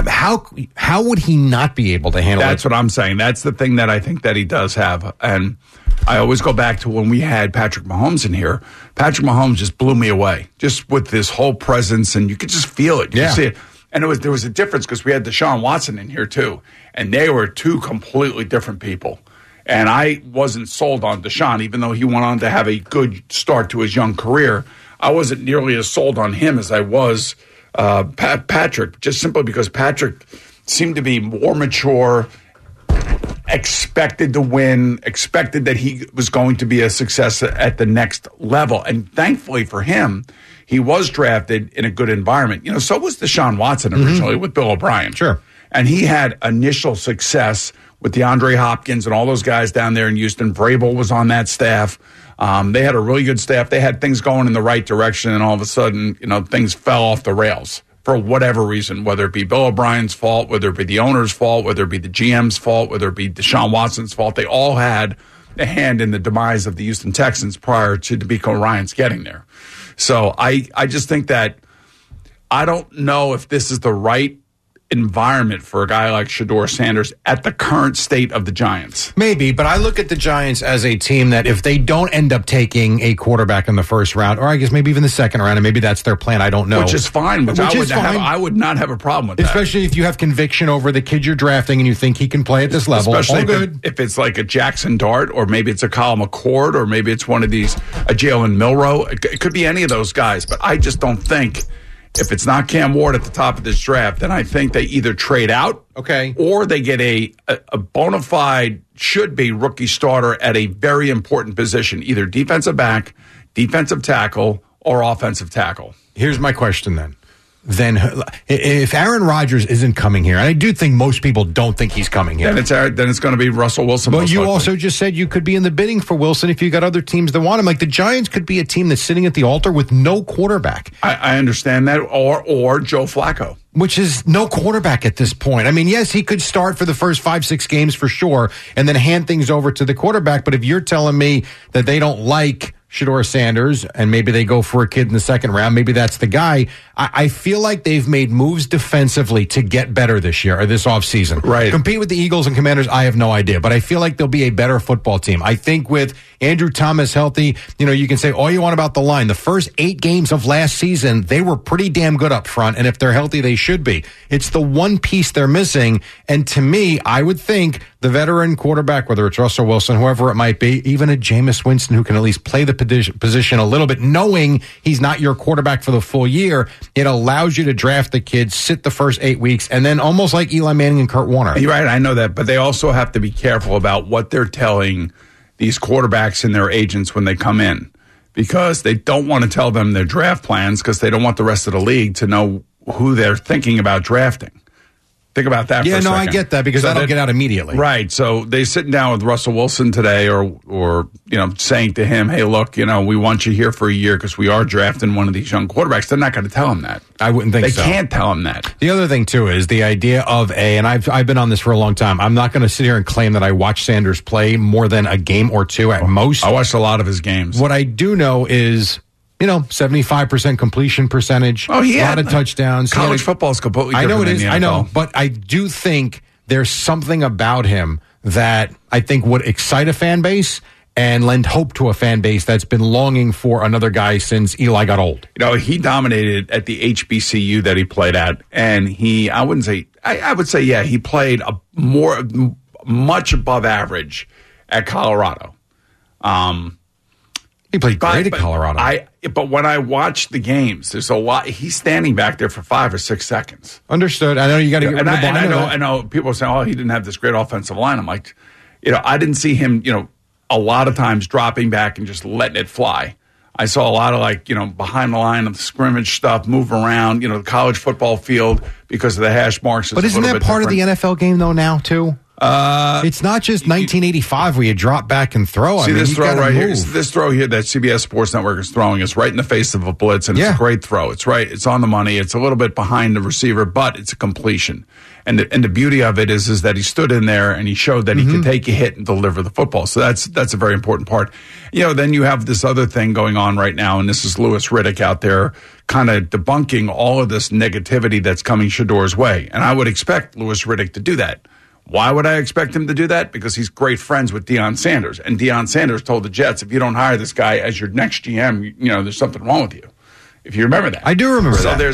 how would he not be able to handle it? That's what I'm saying. That's the thing that I think that he does have. And I always go back to when we had Patrick Mahomes in here. Patrick Mahomes just blew me away, just with this whole presence, and you could just feel it. You could see it. And there was a difference because we had Deshaun Watson in here too, and they were 2 completely different people. And I wasn't sold on Deshaun, even though he went on to have a good start to his young career. I wasn't nearly as sold on him as I was Patrick, just simply because Patrick seemed to be more mature, expected to win, expected that he was going to be a success at the next level. And thankfully for him, he was drafted in a good environment. You know, so was Deshaun Watson originally with Bill O'Brien. Sure. And he had initial success with DeAndre Hopkins and all those guys down there in Houston. Vrabel was on that staff. They had a really good staff. They had things going in the right direction, and all of a sudden, things fell off the rails for whatever reason, whether it be Bill O'Brien's fault, whether it be the owner's fault, whether it be the GM's fault, whether it be Deshaun Watson's fault. They all had a hand in the demise of the Houston Texans prior to DeMeco Ryans getting there. So I just think that I don't know if this is the right environment for a guy like Shedeur Sanders at the current state of the Giants. Maybe, but I look at the Giants as a team that if they don't end up taking a quarterback in the first round, or I guess maybe even the second round, and maybe that's their plan, I don't know. Which is fine. I would not have a problem with that. Especially if you have conviction over the kid you're drafting and you think he can play at this level. Especially if it's like a Jackson Dart, or maybe it's a Kyle McCord, or maybe it's one of these, a Jalen Milroe. It could be any of those guys, but I just don't think, if it's not Cam Ward at the top of this draft, then I think they either trade out, or they get a bona fide, should-be rookie starter at a very important position, either defensive back, defensive tackle, or offensive tackle. Here's my question then. Then if Aaron Rodgers isn't coming here, and I do think most people don't think he's coming here. Then it's going to be Russell Wilson. But you also just said you could be in the bidding for Wilson if you got other teams that want him. Like the Giants could be a team that's sitting at the altar with no quarterback. I understand that, or Joe Flacco. Which is no quarterback at this point. I mean, yes, he could start for the first 5-6 games for sure, and then hand things over to the quarterback. But if you're telling me that they don't like Shedeur Sanders, and maybe they go for a kid in the second round, maybe that's the guy. I feel like they've made moves defensively to get better this year, or this offseason. Right. Compete with the Eagles and Commanders, I have no idea, but I feel like they'll be a better football team. I think with Andrew Thomas healthy, you can say all you want about the line. The first 8 games of last season, they were pretty damn good up front, and if they're healthy, they should be. It's the one piece they're missing, and to me, I would think the veteran quarterback, whether it's Russell Wilson, whoever it might be, even a Jameis Winston who can at least play the position a little bit, knowing he's not your quarterback for the full year, it allows you to draft the kid, sit the first 8 weeks, and then almost like Eli Manning and Kurt Warner. You're right, I know that, but they also have to be careful about what they're telling these quarterbacks and their agents when they come in, because they don't want to tell them their draft plans because they don't want the rest of the league to know who they're thinking about drafting. Think about that for a second. I get that because I don't get out immediately. Right. So they sitting down with Russell Wilson today or saying to him, hey, look, we want you here for a year because we are drafting one of these young quarterbacks. They're not going to tell him that. I wouldn't think so. They can't tell him that. The other thing, too, is the idea of and I've been on this for a long time. I'm not going to sit here and claim that I watch Sanders play more than a game or two at most. I watched a lot of his games. What I do know is 75% completion percentage. Oh, a lot of touchdowns. College football is completely different. I know it is. than the NFL. I know, but I do think there's something about him that I think would excite a fan base and lend hope to a fan base that's been longing for another guy since Eli got old. He dominated at the HBCU that he played at, and I would say, he played much above average at Colorado. He played great at Colorado. But when I watch the games, there's a lot. He's standing back there for 5 or 6 seconds. Understood. I know you got to get rid of the ball. I know people are saying, "Oh, he didn't have this great offensive line." I'm like, I didn't see him, a lot of times dropping back and just letting it fly. I saw a lot of behind the line of the scrimmage stuff, move around, the college football field because of the hash marks. But isn't that part of the NFL game though now too? It's not just 1985 where you drop back and throw. See this throw right here. This throw here that CBS Sports Network is throwing is right in the face of a blitz, and it's a great throw. It's right. It's on the money. It's a little bit behind the receiver, but it's a completion. And the beauty of it is that he stood in there and he showed that he could take a hit and deliver the football. So that's a very important part. Then you have this other thing going on right now, and this is Louis Riddick out there kind of debunking all of this negativity that's coming Shedeur's way. And I would expect Louis Riddick to do that. Why would I expect him to do that? Because he's great friends with Deion Sanders. And Deion Sanders told the Jets, if you don't hire this guy as your next GM, there's something wrong with you. If you remember that. I do remember that.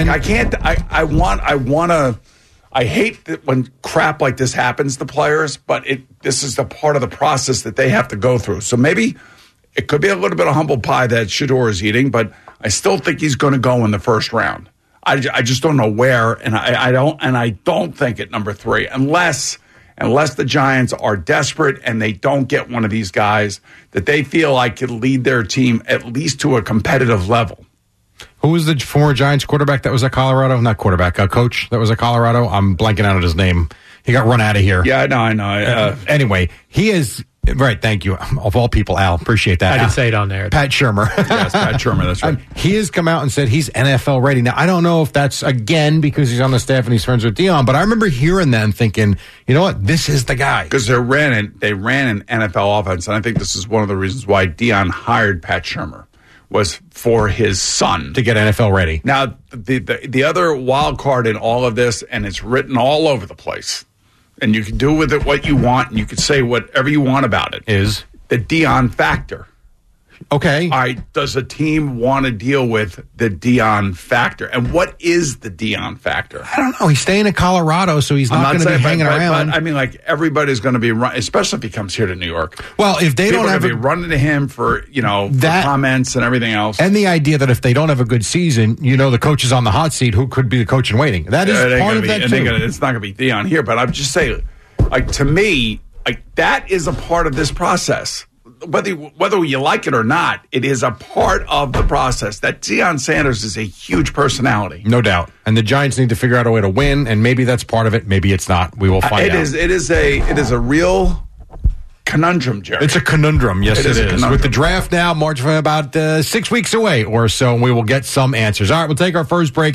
So I hate that when crap like this happens to players, but this is the part of the process that they have to go through. So maybe it could be a little bit of humble pie that Shedeur is eating, but I still think he's going to go in the first round. I just don't know where, and I don't think at number 3 unless the Giants are desperate and they don't get one of these guys that they feel like could lead their team at least to a competitive level. Who was the former Giants quarterback that was at Colorado? Not quarterback, a coach that was at Colorado. I'm blanking out on his name. He got run out of here. Yeah, I know. Anyway, he is. Right, thank you. Of all people, Al, appreciate that. I didn't say it on there. Pat Shurmur. Yes, Pat Shurmur, that's right. He has come out and said he's NFL ready. Now, I don't know if that's, again, because he's on the staff and he's friends with Deion, but I remember hearing that and thinking, you know what, this is the guy. Because they ran an NFL offense, and I think this is one of the reasons why Deion hired Pat Shurmur, was for his son to get NFL ready. Now, the other wild card in all of this, and it's written all over the place, and you can do with it what you want, and you can say whatever you want about it, is the Deion factor. Okay. All right. Does a team want to deal with the Deion factor? And what is the Deion factor? I don't know. He's staying in Colorado, so he's not going to be hanging around. But, I mean, like, everybody's going to be run, especially if he comes here to New York. Well, if they People don't have be running to him for, for comments and everything else. And the idea that if they don't have a good season, the coach is on the hot seat, who could be the coach in waiting. That is part of that, too. It's not going to be Deion here, but I'm just saying, like, to me, like, that is a part of this process. Whether you like it or not, it is a part of the process. That Deion Sanders is a huge personality. No doubt. And the Giants need to figure out a way to win, and maybe that's part of it. Maybe it's not. We will find out. It is a real conundrum, Jerry. It's a conundrum. Yes, it is. Conundrum. With the draft now, March for about 6 weeks away or so, and we will get some answers. All right, we'll take our first break.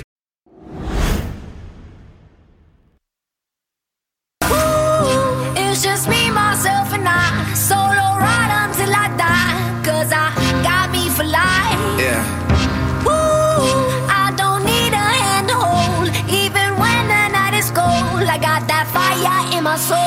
It's just me, myself, and I. Solo ride until I die. 'Cause I got me for life. Yeah. Woo, I don't need a hand to hold. Even when the night is cold, I got that fire in my soul.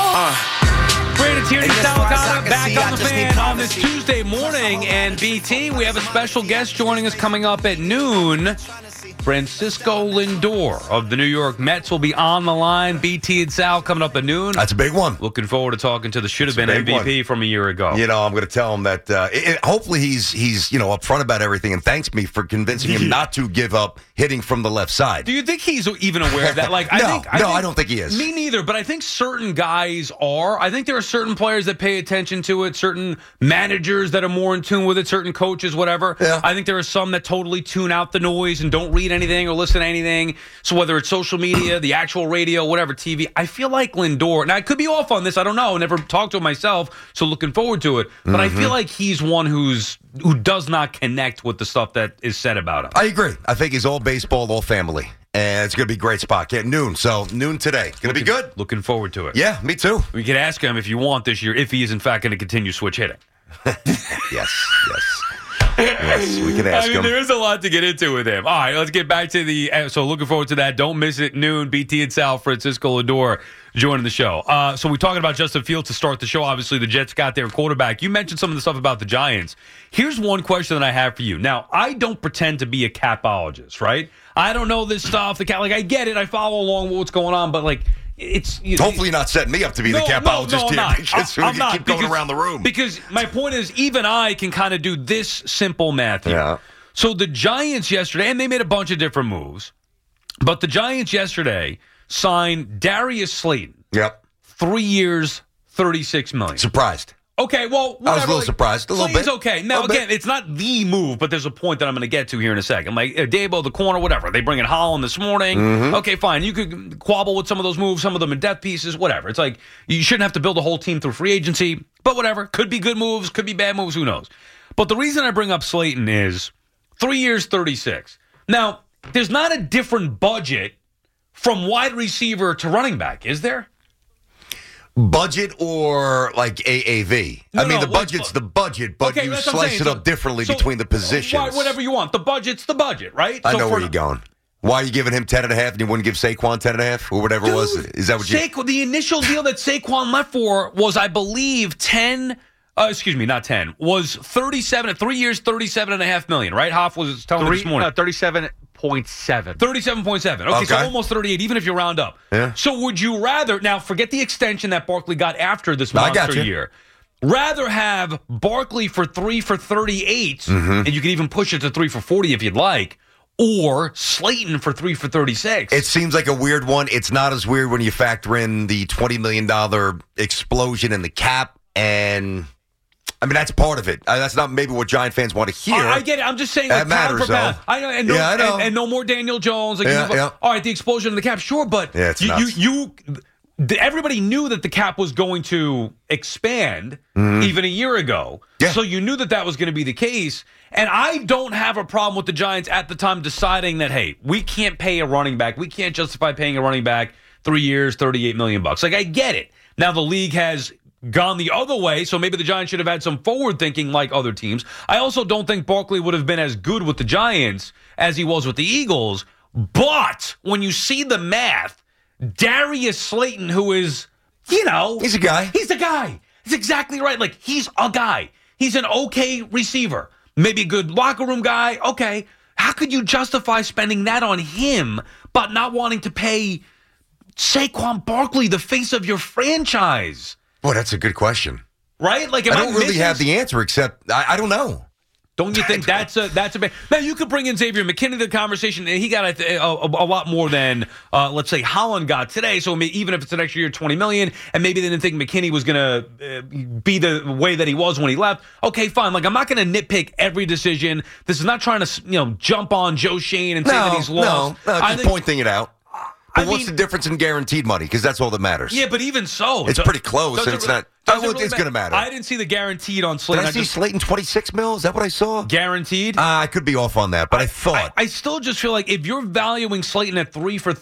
Brandon Tierney, Sal Licata, back on the Fan on this Tuesday morning. And BT, we have a special guest joining us coming up at noon. Francisco Lindor of the New York Mets will be on the line. BT and Sal coming up at noon. That's a big one. Looking forward to talking to the should-have-been MVP from a year ago. I'm going to tell him that hopefully he's upfront about everything and thanks me for convincing him not to give up hitting from the left side. Do you think he's even aware of that? Like, I don't think he is. Me neither, but I think certain guys are. I think there are certain players that pay attention to it, certain managers that are more in tune with it, certain coaches, whatever. Yeah. I think there are some that totally tune out the noise and don't read anything or listen to anything. So whether it's social media, the actual radio, whatever, TV, I feel like Lindor, now I could be off on this, I don't know, never talked to him myself, so looking forward to it, but I feel like he's one who does not connect with the stuff that is said about him. I agree. I think he's all baseball, all family. And it's going to be a great spot. At noon. So noon today. It's going to be good. Looking forward to it. Yeah, me too. We could ask him if you want this year, if he is in fact going to continue switch hitting. Yes. Yes, we can ask him. There is a lot to get into with him. All right, let's get back to so looking forward to that. Don't miss it, noon. BT and Sal, Francisco Lindor joining the show. So we're talking about Justin Fields to start the show. Obviously, the Jets got their quarterback. You mentioned some of the stuff about the Giants. Here's one question that I have for you. Now, I don't pretend to be a capologist, right? I don't know this stuff. I get it. I follow along with what's going on, but hopefully you're not setting me up to be the capologist here because we can keep going around the room. Because my point is, even I can kind of do this simple math here. Yeah. So the Giants yesterday, and they made a bunch of different moves, but the Giants yesterday signed Darius Slayton. Yep. 3 years, $36 million. Surprised. Okay, well, whatever. I was a little surprised. A little bit. Slayton's okay. Now, again, it's not the move, but there's a point that I'm going to get to here in a second. Like Dabo, the corner, whatever. They bring in Holland this morning. Okay, fine. You could quabble with some of those moves, some of them in depth pieces, whatever. It's like you shouldn't have to build a whole team through free agency, but whatever. Could be good moves, could be bad moves, who knows. But the reason I bring up Slayton is 3 years, 36. Now, there's not a different budget from wide receiver to running back, is there? Budget or like AAV? The budget's the budget, but okay, you slice it up differently between the positions. Whatever you want. The budget's the budget, right? I know where you're going. Why are you giving him 10.5 and you wouldn't give Saquon 10.5 or whatever it was? Is that what you? The initial deal that Saquon left for was, I believe, 10. Not 10. Was 37 at 3 years, $37.5 million. Right? Hoff was telling me this morning. 37.7. 37.7. Okay, so almost 38, even if you round up. Yeah. So would you rather, now forget the extension that Barkley got after this monster year. Rather have Barkley for 3 for 38, and you can even push it to 3 for 40 if you'd like, or Slayton for 3 for 36. It seems like a weird one. It's not as weird when you factor in the $20 million explosion in the cap, and that's part of it. That's not maybe what Giant fans want to hear. I get it. I'm just saying that matters, though. I know, and no more Daniel Jones. All right, the explosion in the cap, sure, but everybody knew that the cap was going to expand even a year ago. Yeah. So you knew that was going to be the case. And I don't have a problem with the Giants at the time deciding that, hey, we can't pay a running back. We can't justify paying a running back 3 years, $38 million. Like, I get it. Now the league has gone the other way, so maybe the Giants should have had some forward thinking like other teams. I also don't think Barkley would have been as good with the Giants as he was with the Eagles. But when you see the math, Darius Slayton, who is, he's a guy. He's the guy. He's exactly right. Like, he's a guy. He's an okay receiver. Maybe a good locker room guy. Okay. How could you justify spending that on him, but not wanting to pay Saquon Barkley, the face of your franchise? Boy, that's a good question. Right? Like, I don't really have the answer, except I don't know. Don't you think that's a big... Now, you could bring in Xavier McKinney to the conversation, and he got a lot more than, let's say, Holland got today. So even if it's an extra year, $20 million, and maybe they didn't think McKinney was going to be the way that he was when he left, okay, fine. Like, I'm not going to nitpick every decision. This is not trying to, jump on Joe Shane and say that he's lost. No, just pointing it out. But what's the difference in guaranteed money? Because that's all that matters. Yeah, but even so. It's pretty close, and it's not... it's going to matter. I didn't see the guaranteed on Slayton. Did I see Slayton $26 million? Is that what I saw? Guaranteed? I could be off on that, but I thought. I still just feel like if you're valuing Slayton at 3 for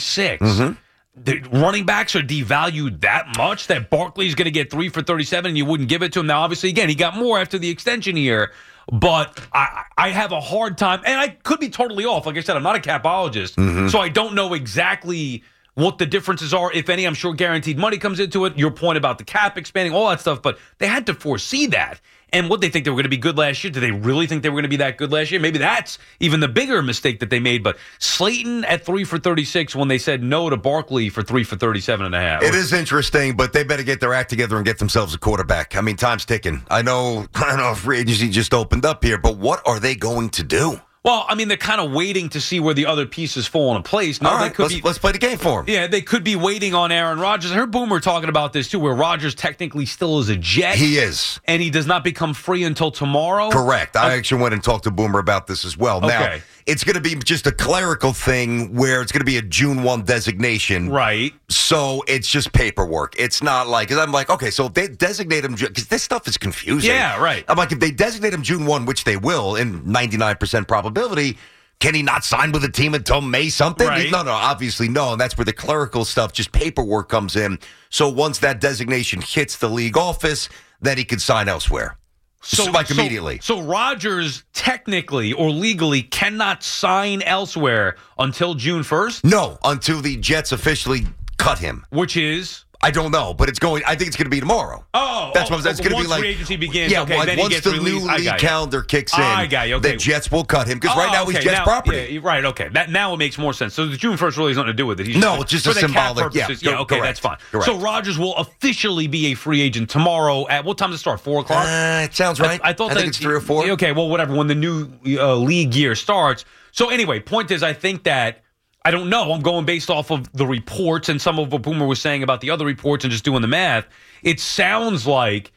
$36, the running backs are devalued that much that Barkley's going to get 3 for $37 and you wouldn't give it to him. Now, obviously, again, he got more after the extension here. But I have a hard time, and I could be totally off. Like I said, I'm not a capologist, so I don't know exactly what the differences are, if any. I'm sure guaranteed money comes into it. Your point about the cap expanding, all that stuff, but they had to foresee that. And what they think they were going to be good last year, do they really think they were going to be that good last year? Maybe that's even the bigger mistake that they made. But Slayton at 3 for $36 when they said no to Barkley for 3 for $37.5. It is interesting, but they better get their act together and get themselves a quarterback. I mean, time's ticking. I know free agency just opened up here, but what are they going to do? Well, I mean, they're kind of waiting to see where the other pieces fall into place. No, all right, let's play the game for them. Yeah, they could be waiting on Aaron Rodgers. I heard Boomer talking about this, too, where Rodgers technically still is a Jet. He is. And he does not become free until tomorrow? Correct. I actually went and talked to Boomer about this as well. Okay. Now, it's going to be just a clerical thing where it's going to be a June 1 designation. Right. So it's just paperwork. It's not like, because I'm like, okay, so if they designate him, because this stuff is confusing. Yeah, right. I'm like, if they designate him June 1, which they will, in 99% probability, can he not sign with the team until May something? Right. No, obviously no. And that's where the clerical stuff, just paperwork comes in. So once that designation hits the league office, then he can sign elsewhere. Immediately. So Rodgers technically or legally cannot sign elsewhere until June 1st? No, until the Jets officially cut him. Which is? I don't know, but I think it's going to be tomorrow. That's what I'm saying. It's going to be like free agency begins. Yeah, okay, then once he gets the released. new league calendar kicks in, I got you. Okay. the Jets will cut him because right now he's Jets property. Yeah, right. Okay, now it makes more sense. So the June 1st really has nothing to do with it. It's just a symbolic. Yeah, okay, that's fine. Correct. So Rodgers will officially be a free agent tomorrow. At what time does it start? 4 o'clock. It sounds right. I think it's 3 or 4. Okay, well, whatever. When the new league year starts. So anyway, point is, I think that. I don't know. I'm going based off of the reports and some of what Boomer was saying about the other reports and just doing the math. It sounds like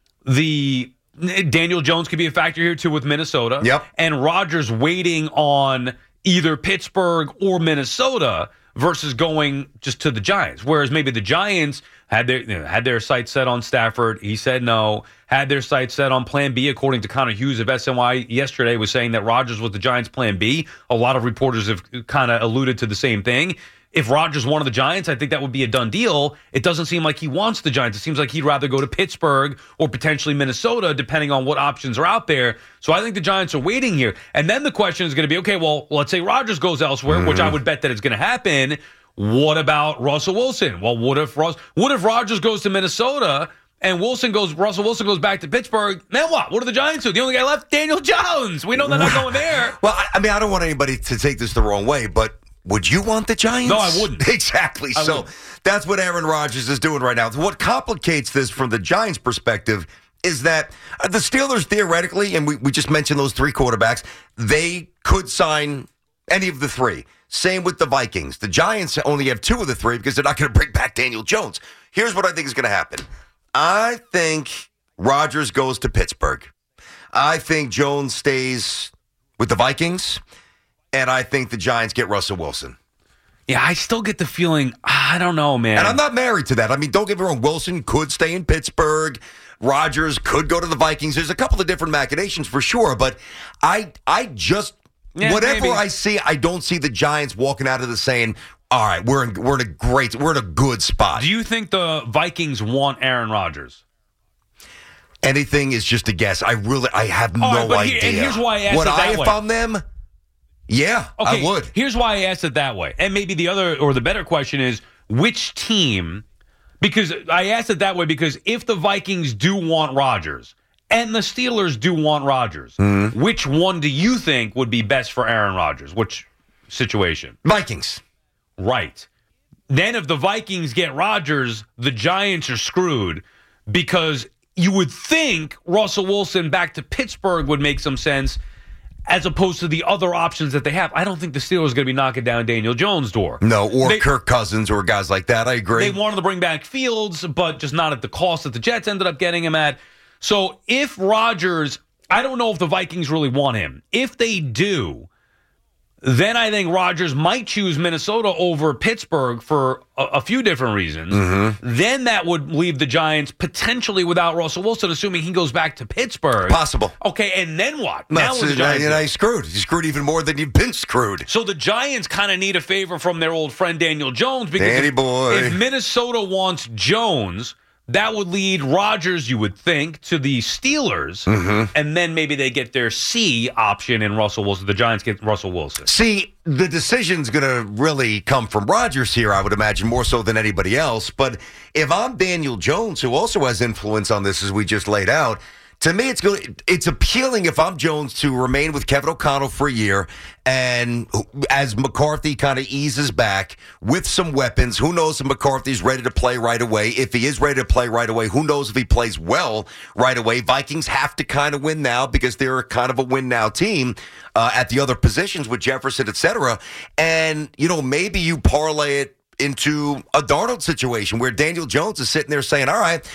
Daniel Jones could be a factor here too with Minnesota. Yep. And Rodgers waiting on either Pittsburgh or Minnesota versus going just to the Giants. Whereas maybe the Giants had their sights set on Stafford. He said no. Had their sights set on Plan B, according to Connor Hughes of SNY yesterday, was saying that Rodgers was the Giants' Plan B. A lot of reporters have kind of alluded to the same thing. If Rodgers wanted the Giants, I think that would be a done deal. It doesn't seem like he wants the Giants. It seems like he'd rather go to Pittsburgh or potentially Minnesota, depending on what options are out there. So I think the Giants are waiting here. And then the question is going to be, okay, well, let's say Rodgers goes elsewhere, which I would bet that it's going to happen. What about Russell Wilson? Well, what if Rodgers goes to Minnesota and Russell Wilson goes back to Pittsburgh? Then what? What do the Giants do? The only guy left, Daniel Jones. We know they're not going there. Well, I mean, I don't want anybody to take this the wrong way, but would you want the Giants? No, I wouldn't. Exactly. So that's what Aaron Rodgers is doing right now. What complicates this from the Giants' perspective is that the Steelers theoretically, and we just mentioned those 3 quarterbacks, they could sign any of the 3. Same with the Vikings. The Giants only have 2 of the 3 because they're not going to bring back Daniel Jones. Here's what I think is going to happen. I think Rodgers goes to Pittsburgh. I think Jones stays with the Vikings. And I think the Giants get Russell Wilson. Yeah, I still get the feeling, I don't know, man. And I'm not married to that. I mean, don't get me wrong. Wilson could stay in Pittsburgh. Rodgers could go to the Vikings. There's a couple of different machinations for sure. But I just... Yeah, whatever maybe. I see, I don't see the Giants walking out of this saying, all right, we're in a good spot. Do you think the Vikings want Aaron Rodgers? Anything is just a guess. I have no idea. And here's why I asked Would it that I, way. if I'm them? Yeah, Okay, I would. Here's why I asked it that way. And maybe the other or the better question is which team, because I asked it that way because if the Vikings do want Rodgers and the Steelers do want Rodgers, which one do you think would be best for Aaron Rodgers? Which situation? Vikings. Right. Then if the Vikings get Rodgers, the Giants are screwed because you would think Russell Wilson back to Pittsburgh would make some sense as opposed to the other options that they have. I don't think the Steelers are going to be knocking down Daniel Jones' door. No, or Kirk Cousins or guys like that. I agree. They wanted to bring back Fields, but just not at the cost that the Jets ended up getting him at. So if Rodgers, I don't know if the Vikings really want him. If they do, then I think Rodgers might choose Minnesota over Pittsburgh for a few different reasons. Then that would leave the Giants potentially without Russell Wilson, assuming he goes back to Pittsburgh. Possible. Okay, and then what? Now what do the Giants do? he's screwed. He's screwed even more than you've been screwed. So the Giants kind of need a favor from their old friend Daniel Jones because Danny boy. if Minnesota wants Jones, that would lead Rodgers, you would think, to the Steelers, and then maybe they get their C option in Russell Wilson. The Giants get Russell Wilson. See, the decision's going to really come from Rodgers here, I would imagine, more so than anybody else. But if I'm Daniel Jones, who also has influence on this, as we just laid out, to me, it's appealing if I'm Jones to remain with Kevin O'Connell for a year, and as McCarthy kind of eases back with some weapons, who knows if McCarthy's ready to play right away? If he is ready to play right away, who knows if he plays well right away? Vikings have to kind of win now because they're kind of a win-now team at the other positions with Jefferson, et cetera. And, maybe you parlay it into a Darnold situation where Daniel Jones is sitting there saying, all right,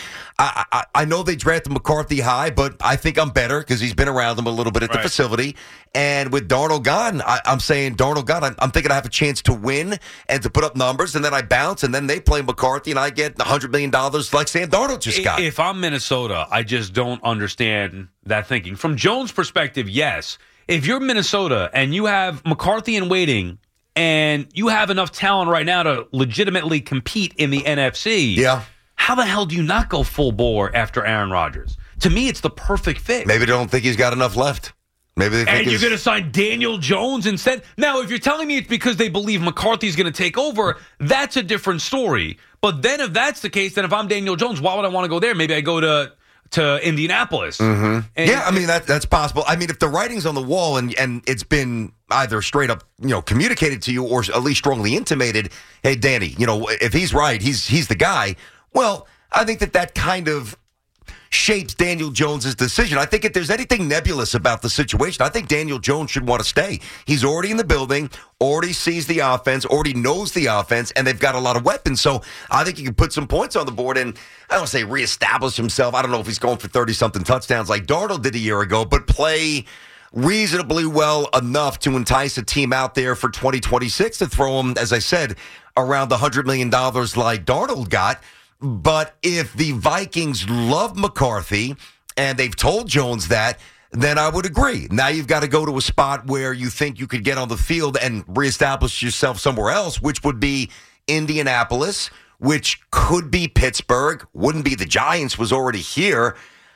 I know they drafted McCarthy high, but I think I'm better because he's been around them a little bit at the facility. And with Darnold gone, I'm saying Darnold gone, I'm thinking I have a chance to win and to put up numbers, and then I bounce, and then they play McCarthy, and I get $100 million like Sam Darnold just got. If I'm Minnesota, I just don't understand that thinking. From Jones' perspective, yes. If you're Minnesota and you have McCarthy in waiting, and you have enough talent right now to legitimately compete in the NFC. Yeah. How the hell do you not go full bore after Aaron Rodgers? To me, it's the perfect fit. Maybe they don't think he's got enough left. Maybe they think and you're going to sign Daniel Jones instead? Now, if you're telling me it's because they believe McCarthy's going to take over, that's a different story. But then if that's the case, then if I'm Daniel Jones, why would I want to go there? Maybe I go to Indianapolis. Yeah, I mean, that's possible. I mean, if the writing's on the wall and it's been either straight up, communicated to you or at least strongly intimated, hey, Danny, if he's right, he's the guy. Well, I think that kind of shapes Daniel Jones' decision. I think if there's anything nebulous about the situation, I think Daniel Jones should want to stay. He's already in the building, already sees the offense, already knows the offense, and they've got a lot of weapons. So I think he can put some points on the board and, I don't say reestablish himself. I don't know if he's going for 30-something touchdowns like Darnold did a year ago, but play reasonably well enough to entice a team out there for 2026 to throw him, as I said, around the $100 million like Darnold got. But if the Vikings love McCarthy and they've told Jones that, then I would agree. Now you've got to go to a spot where you think you could get on the field and reestablish yourself somewhere else, which would be Indianapolis, which could be Pittsburgh, wouldn't be the Giants, was already here.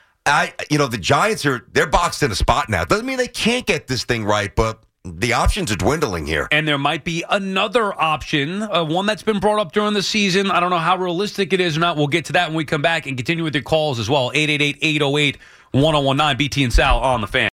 The Giants they're boxed in a spot now. Doesn't mean they can't get this thing right, but the options are dwindling here. And there might be another option, one that's been brought up during the season. I don't know how realistic it is or not. We'll get to that when we come back and continue with your calls as well. 888-808-1019, BT and Sal on the Fan.